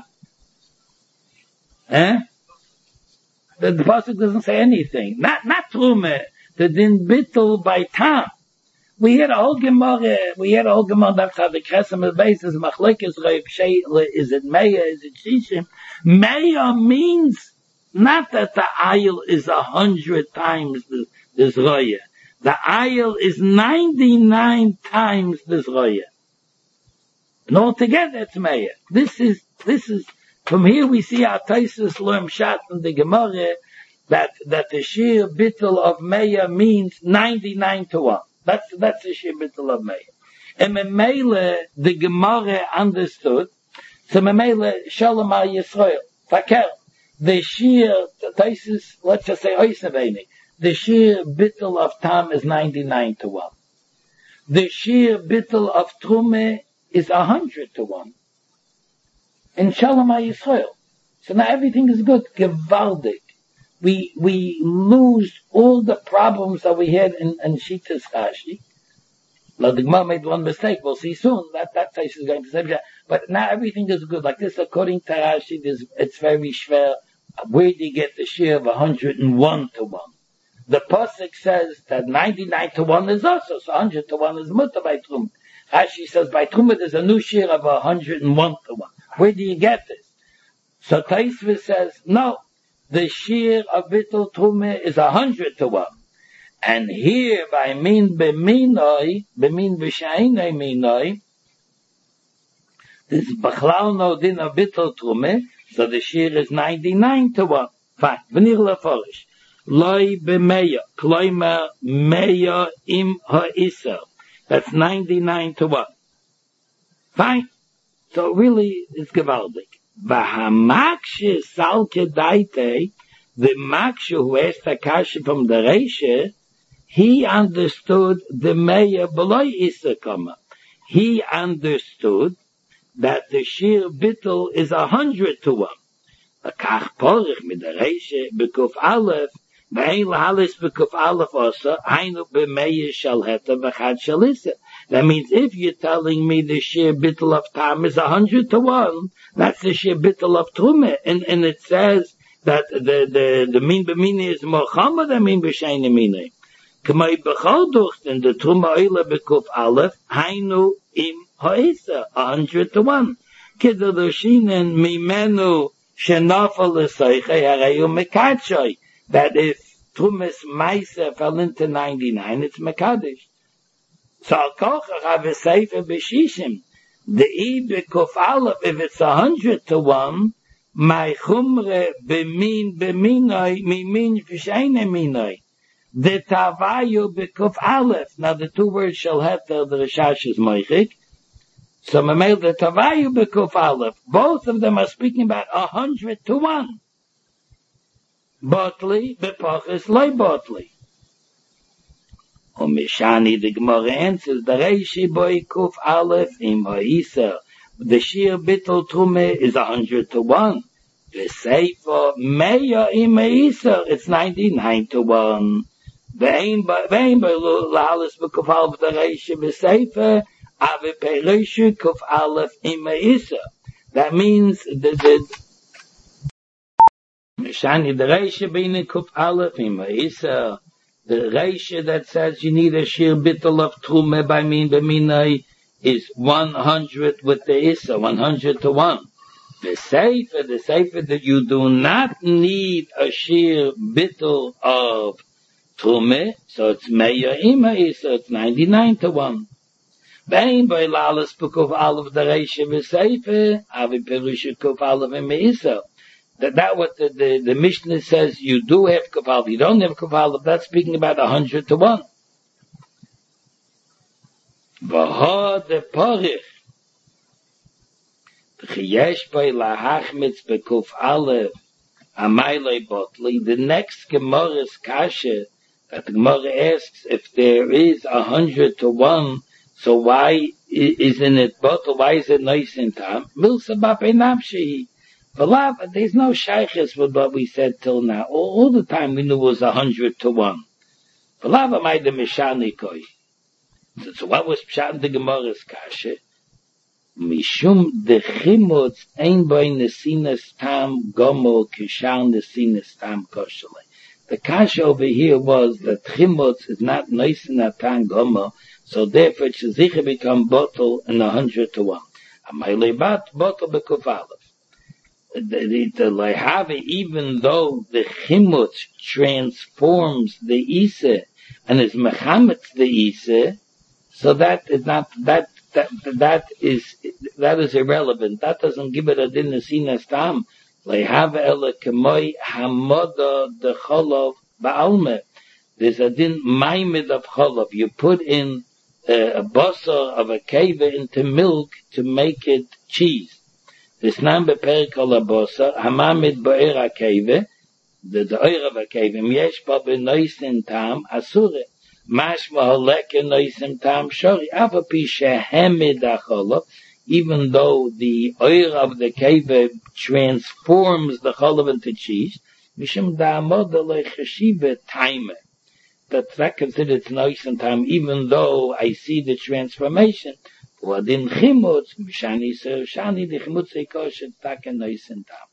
Eh? The, the pasuk doesn't say anything. Not not trume. The din bittul by tam. We had a whole Gemara. We had a whole Gemara. That's how the Kesem of base is machlekes reiv sheila. Is it meya? Is it shishim? Meya means not that the ayil is a hundred times the the zroya. The ayil is ninety-nine times the zroya. And altogether it's meya. This is this is. From here we see our Taisus learn shat from the Gemara that, that the sheer bittul of Meya means ninety-nine to one. That's, that's the sheer bittul of Meya. And Memele, the Gemara understood, so Memele, Shalom al Yisrael, Faker, the sheer, Taisus, let's just say Oisaveni, the sheer bittul of Tam is ninety-nine to one. The sheer bittul of Trume is one hundred to one. In Shalom HaYisrael. So now everything is good. Gewaldig. We, we lose all the problems that we had in, in Shitas Rashi. Now the Gemara made one mistake. We'll see soon. That, that place is going to say, but now everything is good. Like this, according to Rashi, it's very schwer. Where do you get the share of one hundred one to one? The Pasuk says that ninety-nine to one is also, so one hundred to one is mutter by Trumah. Rashi says by Trumah there's a new share of one hundred one to one. Where do you get this? So Taisvis says, no, the shear of Bittul Trumah is a hundred to one. And here, by min b'minoi, b'min b'sha'inoi minoi, this Bachlal no din of Bittul Trumah, so the shear is ninety-nine to one. Fine. V'nir leforish. Loi b'meya, kloima meya im ha'isel. That's ninety-nine to one. Fine. So really, it's gewaldig. V'hamakshe salke daite, the makshe who asked the kasha from the Reisha, he understood the meya below Isakama. He understood that the sheer bittul is a hundred to one. Kach porich mit the Reisha, bekuf aleph, ve'ein lahalis bekuf aleph also, hainu b'meya shal heta v'chad shal issa. That means if you're telling me the sheer bittul of tam is a hundred to one, that's the sheer bittul of Trumah. And, and it says that the the the min b'mine is Muhammad and min b'sheine mine. K'may b'chol ducht in the Truma Oila b'kuf Aleph, hainu im ha'isa, a hundred to one. Kedodoshinen mimenu shenafal l'soichei hareyu mekadshoi. That if Trumas Maisa fell into ninety-nine, it's Mekadosh. So al koch have a sefer b'shishim. The I b'kuf Aleph, if it's a hundred to one, my chumre b'min b'minoi mimin v'sheine minoi. The tavayu b'kuf Aleph. Now the two words shall have the Rashash is moichik. So mamel the tavayu b'kuf Aleph. Both of them are speaking about a hundred to one. Botli b'poches loy botli. O Mishani the Gemara answers the reishi boy kuf Aleph im ha'isa. The sheer bittul trume is a hundred to one. The sefer meya im ha'isa. It's ninety-nine to one. The aim by aim by lahalis b'kuf Aleph the reishi b'sefer ave perishu kuf Aleph im ha'isa. That means the the Mishani the reishi b'ine kuf Aleph im ha'isa. The Reisha that says you need a shir bittul of trume by min b'minai is one hundred with the Issa, one hundred to one. The Sefer, the Sefer that you do not need a shir bittul of trume, so it's meya ima Issa, it's ninety-nine to one. Vein by lalas pukov alav the Reisha v'Sefer, avi perusha kuf alav im Issa. That that what the, the, the Mishnah says you do have kafal, you don't have kafal, that's speaking about a hundred to one. V'ha de porich. V'chiyesh by lahachmitz bekuf alev amaylei botli. The next Gemara's kasha that the Gemara asks if there is a hundred to one, so why isn't it bottle? Why is it nice in time? Milsa bapei namshehi. But there's no shaykhis with what we said till now. All, all the time we knew it was a hundred to one. So, so what was Pshat the Gemara's kasha? Mishum de chimutz ein boi nesinas tam gomo kishar nesinas tam koshele. The kasha over here was that chimutz is not nesinas tam gomo, so therefore it should sicher become bottle in a hundred to one. Amayle bat bottle bekuf Aleph. The, the, the Lehavi, even though the Chimutz transforms the Isa and is Mechametz the Isa, so that is not, that, that, that is, that is irrelevant. That doesn't give it a din nesinas tam. Lehavi ele kemoi hamoda de cholov ba'alme. There's a din maimed of cholov. You put in uh, a basar of a keva into milk to make it cheese. This number per kolabosa, hamamid bo'er hakeve, the o'er of hakeve, yesh ba b'noisin tam asure, mashma haleke noisim tam shori, afapi shehemid acholov, even though the oil of the keve transforms the cholov into cheese, mishum da'amod lechashiva time. That's not considered noisim tam, even though I see the transformation. Wadin chimutz, mishani ser shani di chimutz ekoshet taken noisen tam.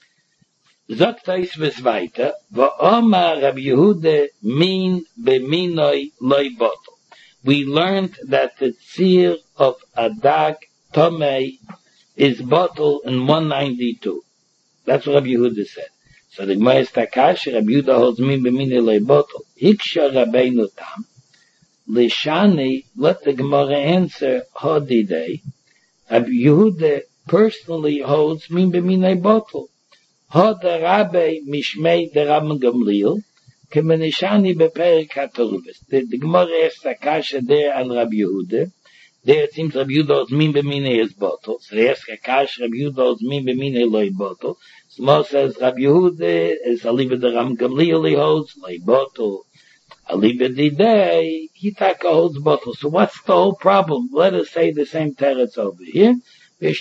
Zogt eis vis weiter, va Omar Rabbi Yehuda min beminoi loy bottle. We learned that the tzir of adag tomei is bottle in one ninety-two. That's what Rabbi Yehuda said. So the Gemara is takash, Rabbi Yehuda holds min beminoi loy bottle. Hiksha Rabbeinu tam. Lishani, let the Gemara answer, Hodidei. Rabbi Yehuda personally holds min b'minei bottle. Hoda Rabbe mishmei de Rabban Gamliel, kemenishani beperik hatorubis. The Gemara asks a kasha there on Rabbi Yehuda. There it seems Rabbi Yehuda holds min b'minei his bottle. So they ask a kasha, Rabbi Yehuda holds min b'minei loy bottle. So Mo says Rabbi Yehuda is aliva de Rabban Gamliel he holds loy bottle. Aliba Didei, he taka holds bottle. So what's the whole problem? Let us say the same teretz over here. He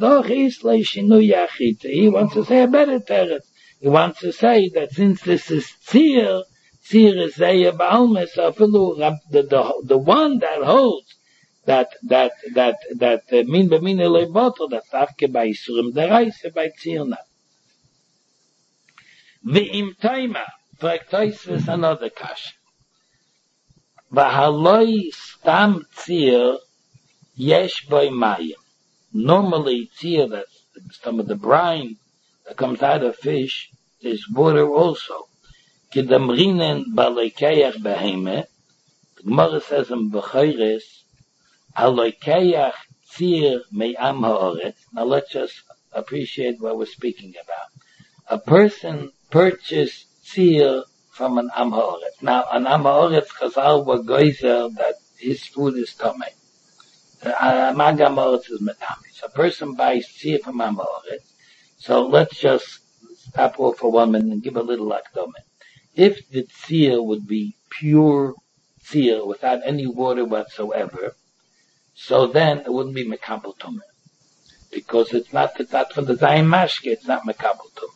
wants to say a better teretz. He wants to say that since this is tzir, tzir is zeya ba'almes, the, the, the one that holds that, that, that, that, min b'min eloi bottle, that's afke by isurim deraisa, by tzir now. Ve'im taima, fragt is another kash. V'haloi stam tzir yesh boi mayim. Normally, tzir, that's some of the brine that comes out of fish, is water also. Kedamrinen balekeach beheme. The Gemara says in Bechoros, alekeach tzir me'am ha'oretz. Now let's just appreciate what we're speaking about. A person purchased tzir from an am ha'oretz. Now, an am ha'oretz, Chazal were geyser that his food is tomei. Uh, Magam ha'oretz is metami. So a person buys tzir from am ha'oretz. So let's just stop off for one minute and give a little akdome. If the tzir would be pure tzir without any water whatsoever, so then it wouldn't be mekabel tumah. Because it's not, it's not from the zayin mashke, it's not mekabel tumah.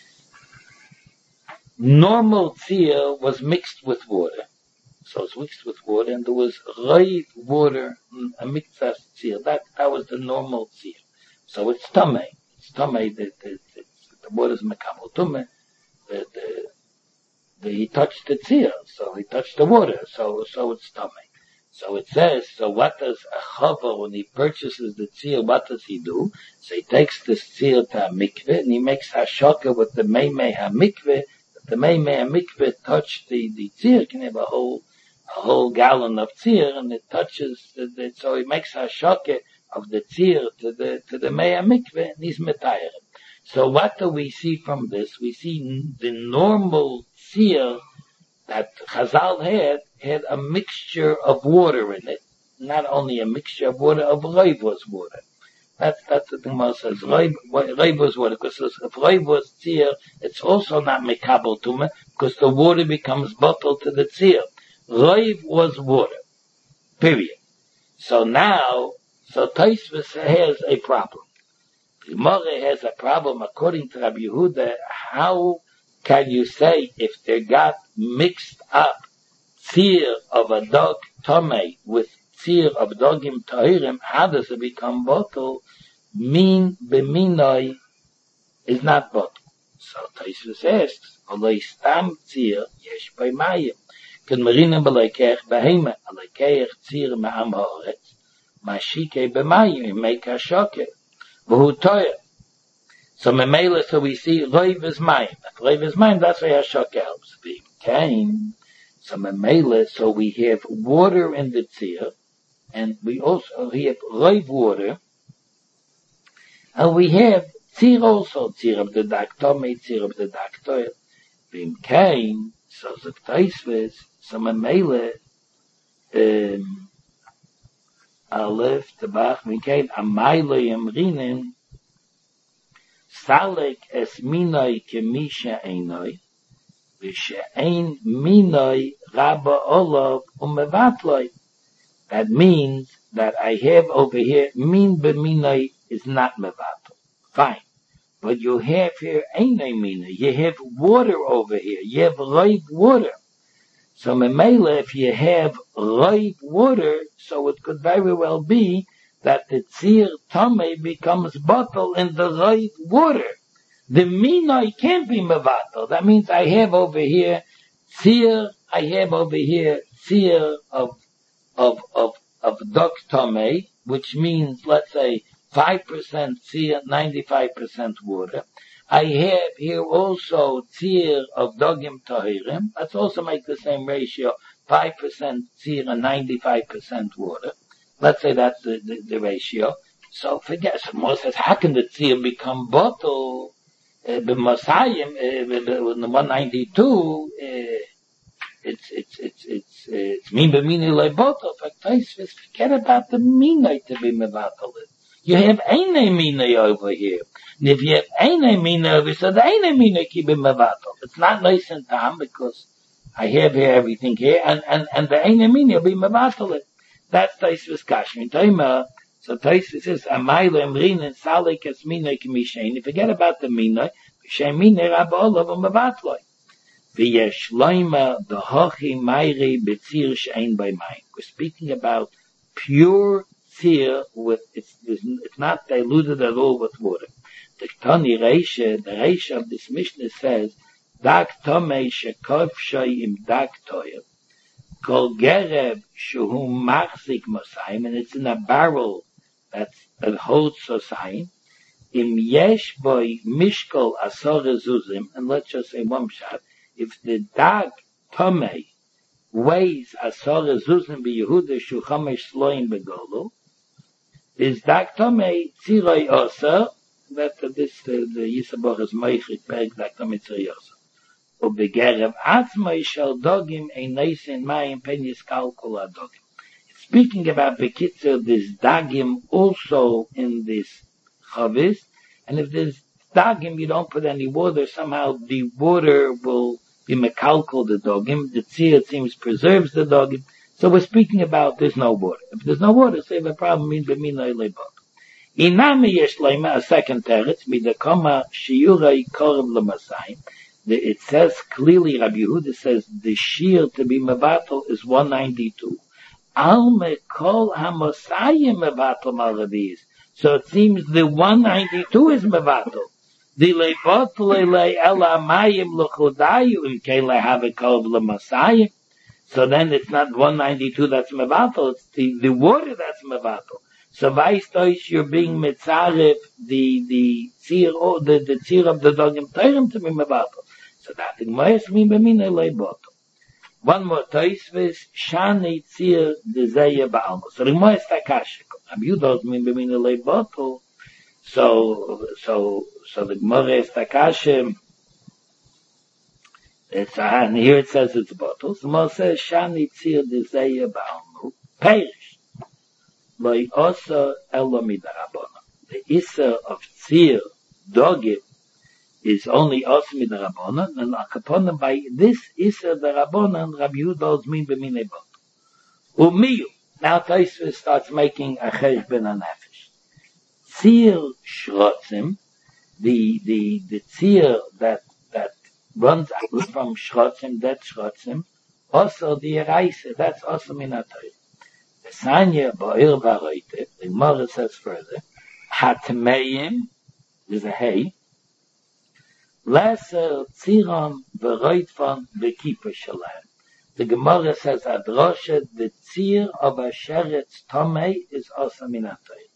Normal tzir was mixed with water. So it's mixed with water, and there was raiv water, a mixas tzir. That, that was the normal tzir. So it's tamei. It's tamei, the, the, the, the water's mekabel tumah. The, the, the, he touched the tzir, so he touched the water, so, so it's tamei. So it says, so what does a chava, when he purchases the tzir, what does he do? So he takes this tzir to a mikveh, and he makes hashaka with the meimei ha-mikveh. The meimei ha-mikveh touch the, the tzir, can have a whole, a whole gallon of tzir, and it touches, the, the, so he makes hashaka of the tzir to the, to the mei ha-mikveh, and he's metayeret. So what do we see from this? We see the normal tzir that Chazal had, had a mixture of water in it. Not only a mixture of water, of raiv was water. That's, that's what the Gemara says. Raiv, raiv was water, because if raiv was tzir, it's also not mekabel tumah, because the water becomes bottled to the tzir. Raiv was water. Period. So now, so Tosfos has a problem. The Gemara has a problem according to Rabbi Yehuda. How can you say if they got mixed up tzir of a dog tomei with tzir of dogim tahirim, how does it become bottle? Min beminoi is not bottle. So Tosfos asks, Olei stam tzir yesh bei mayim. Ken marina belekeach behema, alekeach tzir me'am ha'oretz, mashike bemayim, make a shoket. V'hu toyer. So memela, so we see raiv is mayim. If raiv is mayim, that's why hashaka helps. Being came. So memela, so we have water in the tzir, and we also have raiv water, and we have tzir also, tzir of the daktome, tzir of the daktoyer. Being came, so the Tosfos, so memela, um, Aleph, Tabach, Mikain, Amayle Yamrinin, Salek es minoi kemisha einoi, Vishe'ein minoi rabba olav umevatloi. That means that I have over here, min beminoi is not mevatl. Fine. But you have here einoi minoi. You have water over here. You have raiv water. So memela, if you have raiv water, so it could very well be that the tzir tamei becomes bottle in the raiv water. The minoi can't be mevatel. That means I have over here tzir, I have over here tzir of, of, of, of dog tamei, which means, let's say, five percent tzir, ninety-five percent water. I have here also tzir of dogim tahirim. Let's also make the same ratio, five percent tzir and ninety-five percent water. Let's say that's the, the, the ratio. So forget, so Moses says, how can the tzir become bottle? Uh, the Mosayim, uh, in the one ninety-two, uh, it's, it's, it's, it's, uh, it's min b'mini le bottle. Forget about the minai to be mevatel. You have eine minai over here. And if you have eine minai over here, so the eine minai can be mevatel. It's not nice and tam because I have here everything here, and, and, and the eine minai will be mevatel. That's Tosfos Kashmir. Toima, so Tosfos says, Amayla emrin and salik es minai k'mishein. Forget about the minai. Shem minai rabba olav umevatloi. V'yesh loima the hochi mayri b'tzir she'ein by mayim. We're speaking about pure tzir with, it's, it's not diluted at all with water. The Tani Reisha, the Reisha of this Mishnah says dak tomei shekov shoy im dak toyer. Kol gerev shuhu machzik mosayim, and it's in a barrel that's, that holds mosayim. Im yesh boy mishkol asor zuzim, and let's just say one shot. If the dag tomei weighs asor zuzim be Yehuda shu chamesh sloim begolu, is dag tomei tziroi osa, that uh, this uh, the Yisabach is meichik peg dag tomei tziroi osa. Ubegerev atzmai shel dogim ein neisen mayim penis kalkul adogim. Speaking about bekitzer, this dagim also in this chavis, and if there's dagim, you don't put any water, somehow the water will be mekalkul the dogim, the tzir, it seems, preserves the dogim, so we're speaking about there's no water. If there's no water, say the problem means b'mina lebot. Inami yesh leima, a second teretz, midakoma shiurai korem l'masayim. It says clearly, Rabbi Yehuda says, the shear to be mevatel is one ninety-two. Al mekol hamosayim mevatel malrabiz. So it seems the one ninety-two is mevatel. The levotel le ela mayim l'chodayu im kele have kol l'masayim. So then it's not one ninety-two that's mevatel, it's the, the water that's mevatel. So weißt euch, you're being mitzaref, the, the tzir, oh, the, the tzir of the dogim teirem to be mevatel. So that the Gemara mean b'mina leibotel. One more toisves, shani tzir dezeya ba'almo. So the Gemara is takashik. Rabbi Yehuda mean b'mina leibotel. So, so, so the Gemara is takashim. It's, and here it says it's bottles. The Gemara says, shani tzir dezeya ba'almo. Perish. Loi osa elo midarabona. The issa of tzir, dogim, is only also mit der Rabbanan, and akaponim by this issa the Rabbanan, Rabbi Yehuda mean b'minei bot. Umiyu. Now Tosfos starts making a cheshbon on nefesh. Tzir shrotzim, the the the tzir that that runs out from shrotzim, that shrotzim, also the eraisa, that's also minatoy. The sanya ba'ir v'aroite, the Gemara says further, hatmeim, there's a hay, lesser tziron v'roitvan v'kipa shalem. The Gemara says adrosha, the tzir of a sheretz tomei is also minatoy.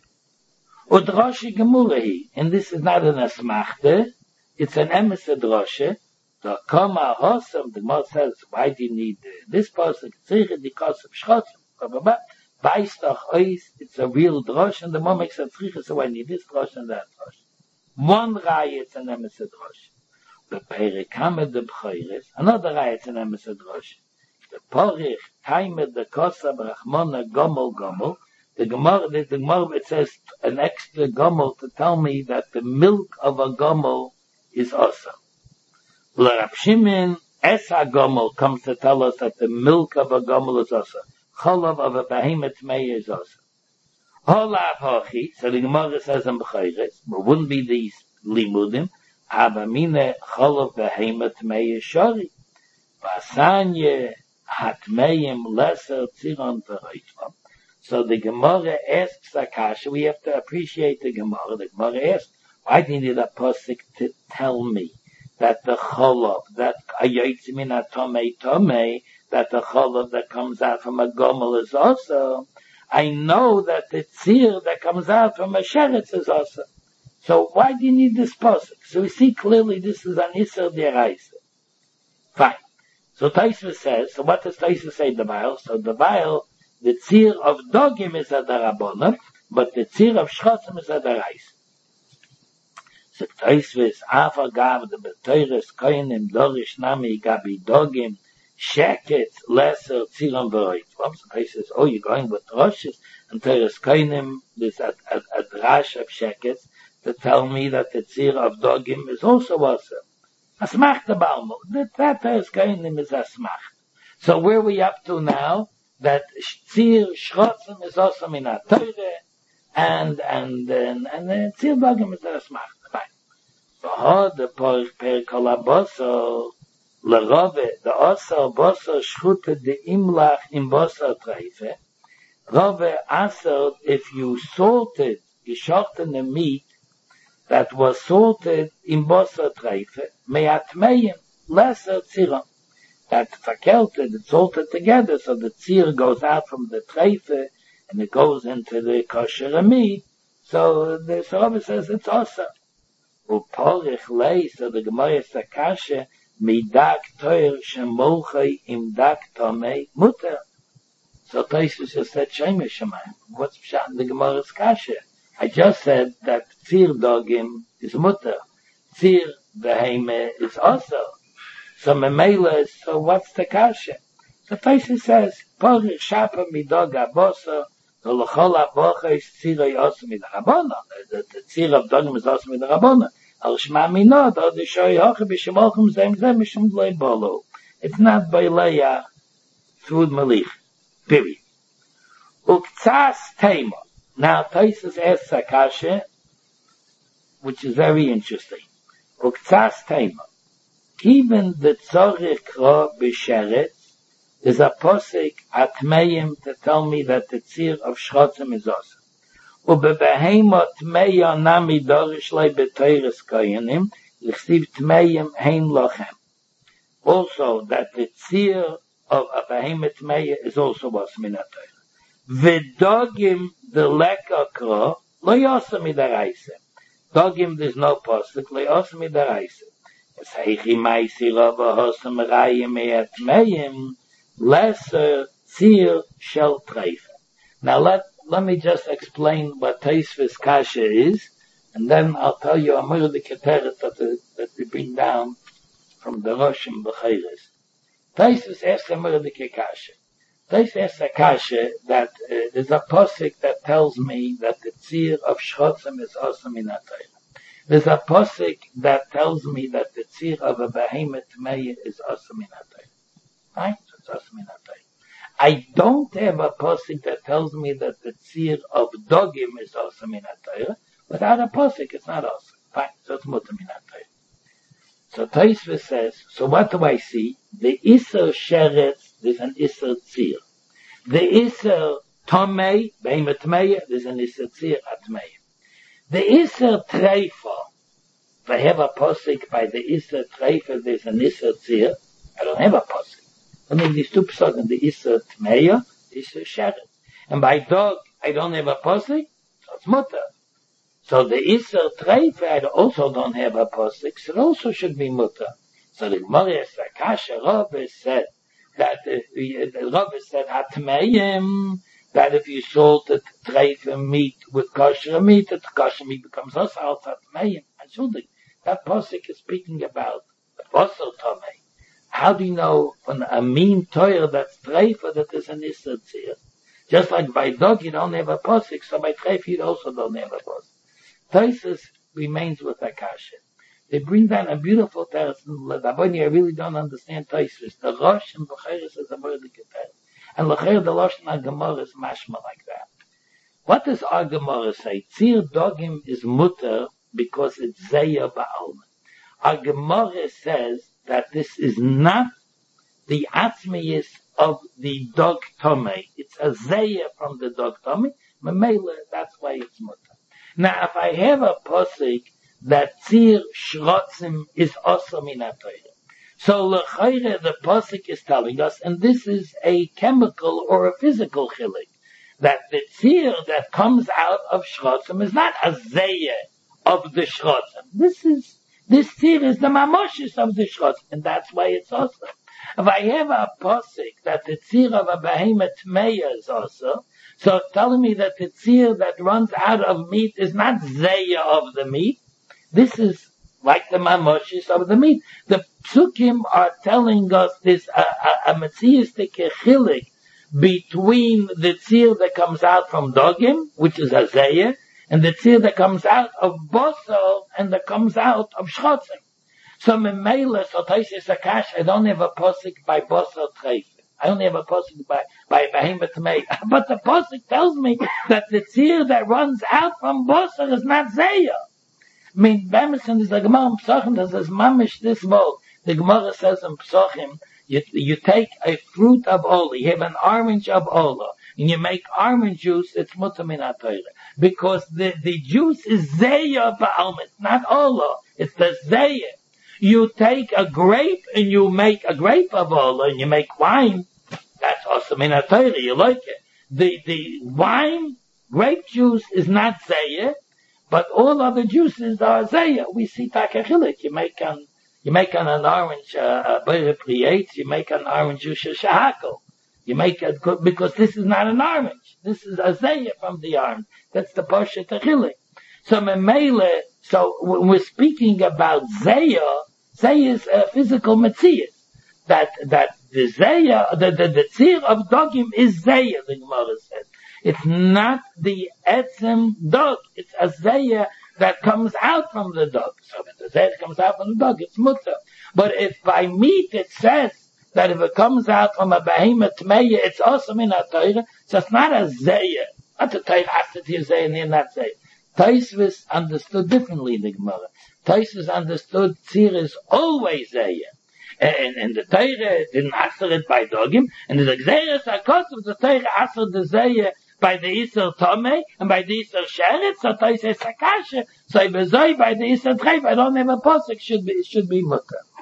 Udroshi gemurahi, and this is not an asmachte, it's an emes adrosha. The kama hosam, the Gemara says, why do you need this person? Tzir the cost of shchotzim, blah blah blah. Baistach ois, it's a real drosh, and the Gemara makes a tzricha, so I need this drosh and that drosh. One raya, it's an emes adrosh. The perikame de b'choires, another raya, it's an emes adrosh. The porich, taime de kosa brachmona gomel gomel. The Gemara, the Gemara, it says an extra gomel to tell me that the milk of a gomel is awesome. L'Rab Shimon, esa gomel comes to tell us that the milk of a gomel is awesome. Cholav of a behemoth may is awesome. Holav hochi, so the Gemara says in b'choires, but wouldn't be these limudim, Abamine cholav behemoth may is shori. Vasanye hatmeim lesser tziron v'roitvam. So the Gemara asks Akasha, we have to appreciate the Gemara. The Gemara asks, why do you need a pasuk to tell me that the cholav, that ayotzimina tomei tomei, that the cholav that comes out from a gomel is also, I know that the tzir that comes out from a sheretz is also. So why do you need this pasuk? So we see clearly this is an Isser Deraisa. Fine. So Tosfos says, so what does Tosfos say the Baal? So the Baal, the tzir of dogim is a darabonah, but the tzir of shchotzim is a deraisa. So Tosfos, afa gav the betoires koinim dorish nami gabi dogim sheketz lesser tziron v'roitvam. So Tosfos says, oh, you're going with roshes and toires koinim, there's a, a, a drash of sheketz to tell me that the tzir of dogim is also awesome. Asmacht the balmo. That that toires koinim is asmacht. So where are we up to now? That tzir shchotzim is also min ha-Torah, and and and and the tzir dogim is a smach. Fine. V'ho the per per kol haboso l'rove the oso boso shchute de imlach im boso treife. Rove aser if you salted geschochtene meat that was salted in Bosa Treife, me'atmeim, lesser tzira. That's verkelted, it's salted together, so the tzir goes out from the Treife, and it goes into the kosher meat. So the Sarabah says it's also. Uporich lei, so the Gemara Sakashe, midak toir shemolchai im dak tomei mutter. So Tosfos just said Shemesh Shemayim. What's pshat in the Gemara's kasha? I just said that tzir dogim is mutter. Tzir beheme is also. So memela is, so what's the kasha? So Tosfos says, porich shapa midog abosa, the l'chol abocha is tziroi osu midarabona. The tzir of dogim is osu midarabona. Al shma minod, or the shoy hoche b'shemolchum zem zem mishum dloi bolo. It's not by leia food malich. Period. Uktsas tema. Now, Tosfos asks a kasha, which is very interesting. Uktsas tema. Even the tzorich ro b'sheret is a posik atmeim to tell me that the tzir of shchotzim is also. Ubebehema tmeya nami dorish lei b'toiris koyanim, l'chsiv tmeyim hein lochem. Also, that the tzir of a behemoth tmeya is also was minatoy. V'dogim the lekakro lo yosam midaraisa. Dogim there's no posuk lo yosam midaraisa. Es heichi maisi rava hosam rayim me'atmeyim lesser tzir shel treifa. Now let let me just explain what Tosfos kasha is, and then I'll tell you a more the keteret that that we bring down from the Roshim B'chayres. Tosfos asks a more the kasha. Tosfos asks a kasha that uh, there's a posik that tells me that the tzir of shchotzim is also minatayla. There's a posik that tells me that the tzir of a behemoth tmeya is also minatayla. Right? So it's also minatayla. I don't have a posik that tells me that the tzir of dogim is also minatayla. Without a posik, it's not also. Fine. So it's mutter minatayla. So Tosfos says, so what do I see? The Isser Sheretz, there's an Isser Tzir. The Isser Tomei, Behemoth Tmeya, there's an Isser Tzir Atmeya. The Isser Treifa, if I have a posik by the Isser Treifa, there's an Isser Tzir. I don't have a posik. I mean, these two psukim, the Isser Tmeya, the Isser Sheretz. And by dog, I don't have a posik, so it's mutter. So the Isser Treifa, I also don't have a posik, so it also should be mutter. So the Gemara Sakasha Rabbi said that the, the Rabbi said Atmeim, that if you salted Treifa meat with kosher meat, that kosher meat becomes also Atmeim. And so the, that posik is speaking about the Basar Tomei. How do you know from a mean Torah that's Treifa that there's an Isser Tzir? Just like by dog you don't have a posik, so by Treifa you also don't have a posik. Tosfos remains with Akasha. They bring down a beautiful teretz. I really don't understand Tosfos. The Rosh and B'chayres is a murdik teretz. And L'cher the Rosh and Gemara is mashma like that. What does our Gemara say? Tzir dogim is mutter because it's zeya ba'alma. Our Gemara says that this is not the atzmiyis of the dog tomei. It's a zeya from the dog tomei. Mamela, that's why it's mutter. Now, if I have a posik that tzir shrotzim is also minatoyim, so l'chayre the posik is telling us, and this is a chemical or a physical chilik, that the tzir that comes out of shrotzim is not a zayeh of the shrotzim. This is this tzir is the mamoshis of the shrotzim, and that's why it's also. If I have a posik that the tzir of a behemoth tmeya is also, so it's telling me that the tzir that runs out of meat is not zeya of the meat. This is like the mamoshis of the meat. The psukim are telling us this a, a, a metziistic chilik between the tzir that comes out from dogim, which is a zeya, and the tzir that comes out of bosel and that comes out of shchotzim. So memela, so Tosfos Akash, I don't have a posik by bosel treif. I only have a posik by by behemoth tmeya. But the posik tells me that the tzir that runs out from bosel is not zeya. I mean, Bamison is the Gemara in Psachim that says mamish this word. The Gemara says in Psachim, you you take a fruit of ola, you have an orange of ola, and you make orange juice. It's mutter min haTorah. because the, the juice is zeya ba'alma. It's not ola. It's the zeya. You take a grape and you make a grape of ola and you make wine. That's awesome in a Torah. You like it. The, the wine, grape juice is not zeya, but all other juices are zeya. We see takachilik. You make an, you make an, an orange, uh, uh, you make an orange juice shahako. You make it good because this is not an orange. This is a zeya from the orange. That's the pasha tachilik. So memele, so when we're speaking about zeya, zeya is a physical metzias. That, that the zeya, the, the, the tzir of dogim is zeya, the Gemara says. It's not the etzem dog. It's a zeya that comes out from the dog. So if the zeya comes out from the dog, it's mutter. But if by meat it says that if it comes out from a behemoth tmeya, it's also in a Torah, so it's not a zeya. Not a Torah has to zeya and here not zeya. Taisvis understood differently in the Gemara. Taisvis understood tzir is always zeya. And, and the Torah didn't answer it by dogim, and the Gzeres HaKosov, the Torah answered the zeya by the Isser Tomei, and by the Isser Sheretz, so Torah says Sakasha, so by the Isser Treif, I don't have a posik, should be, should be mutter.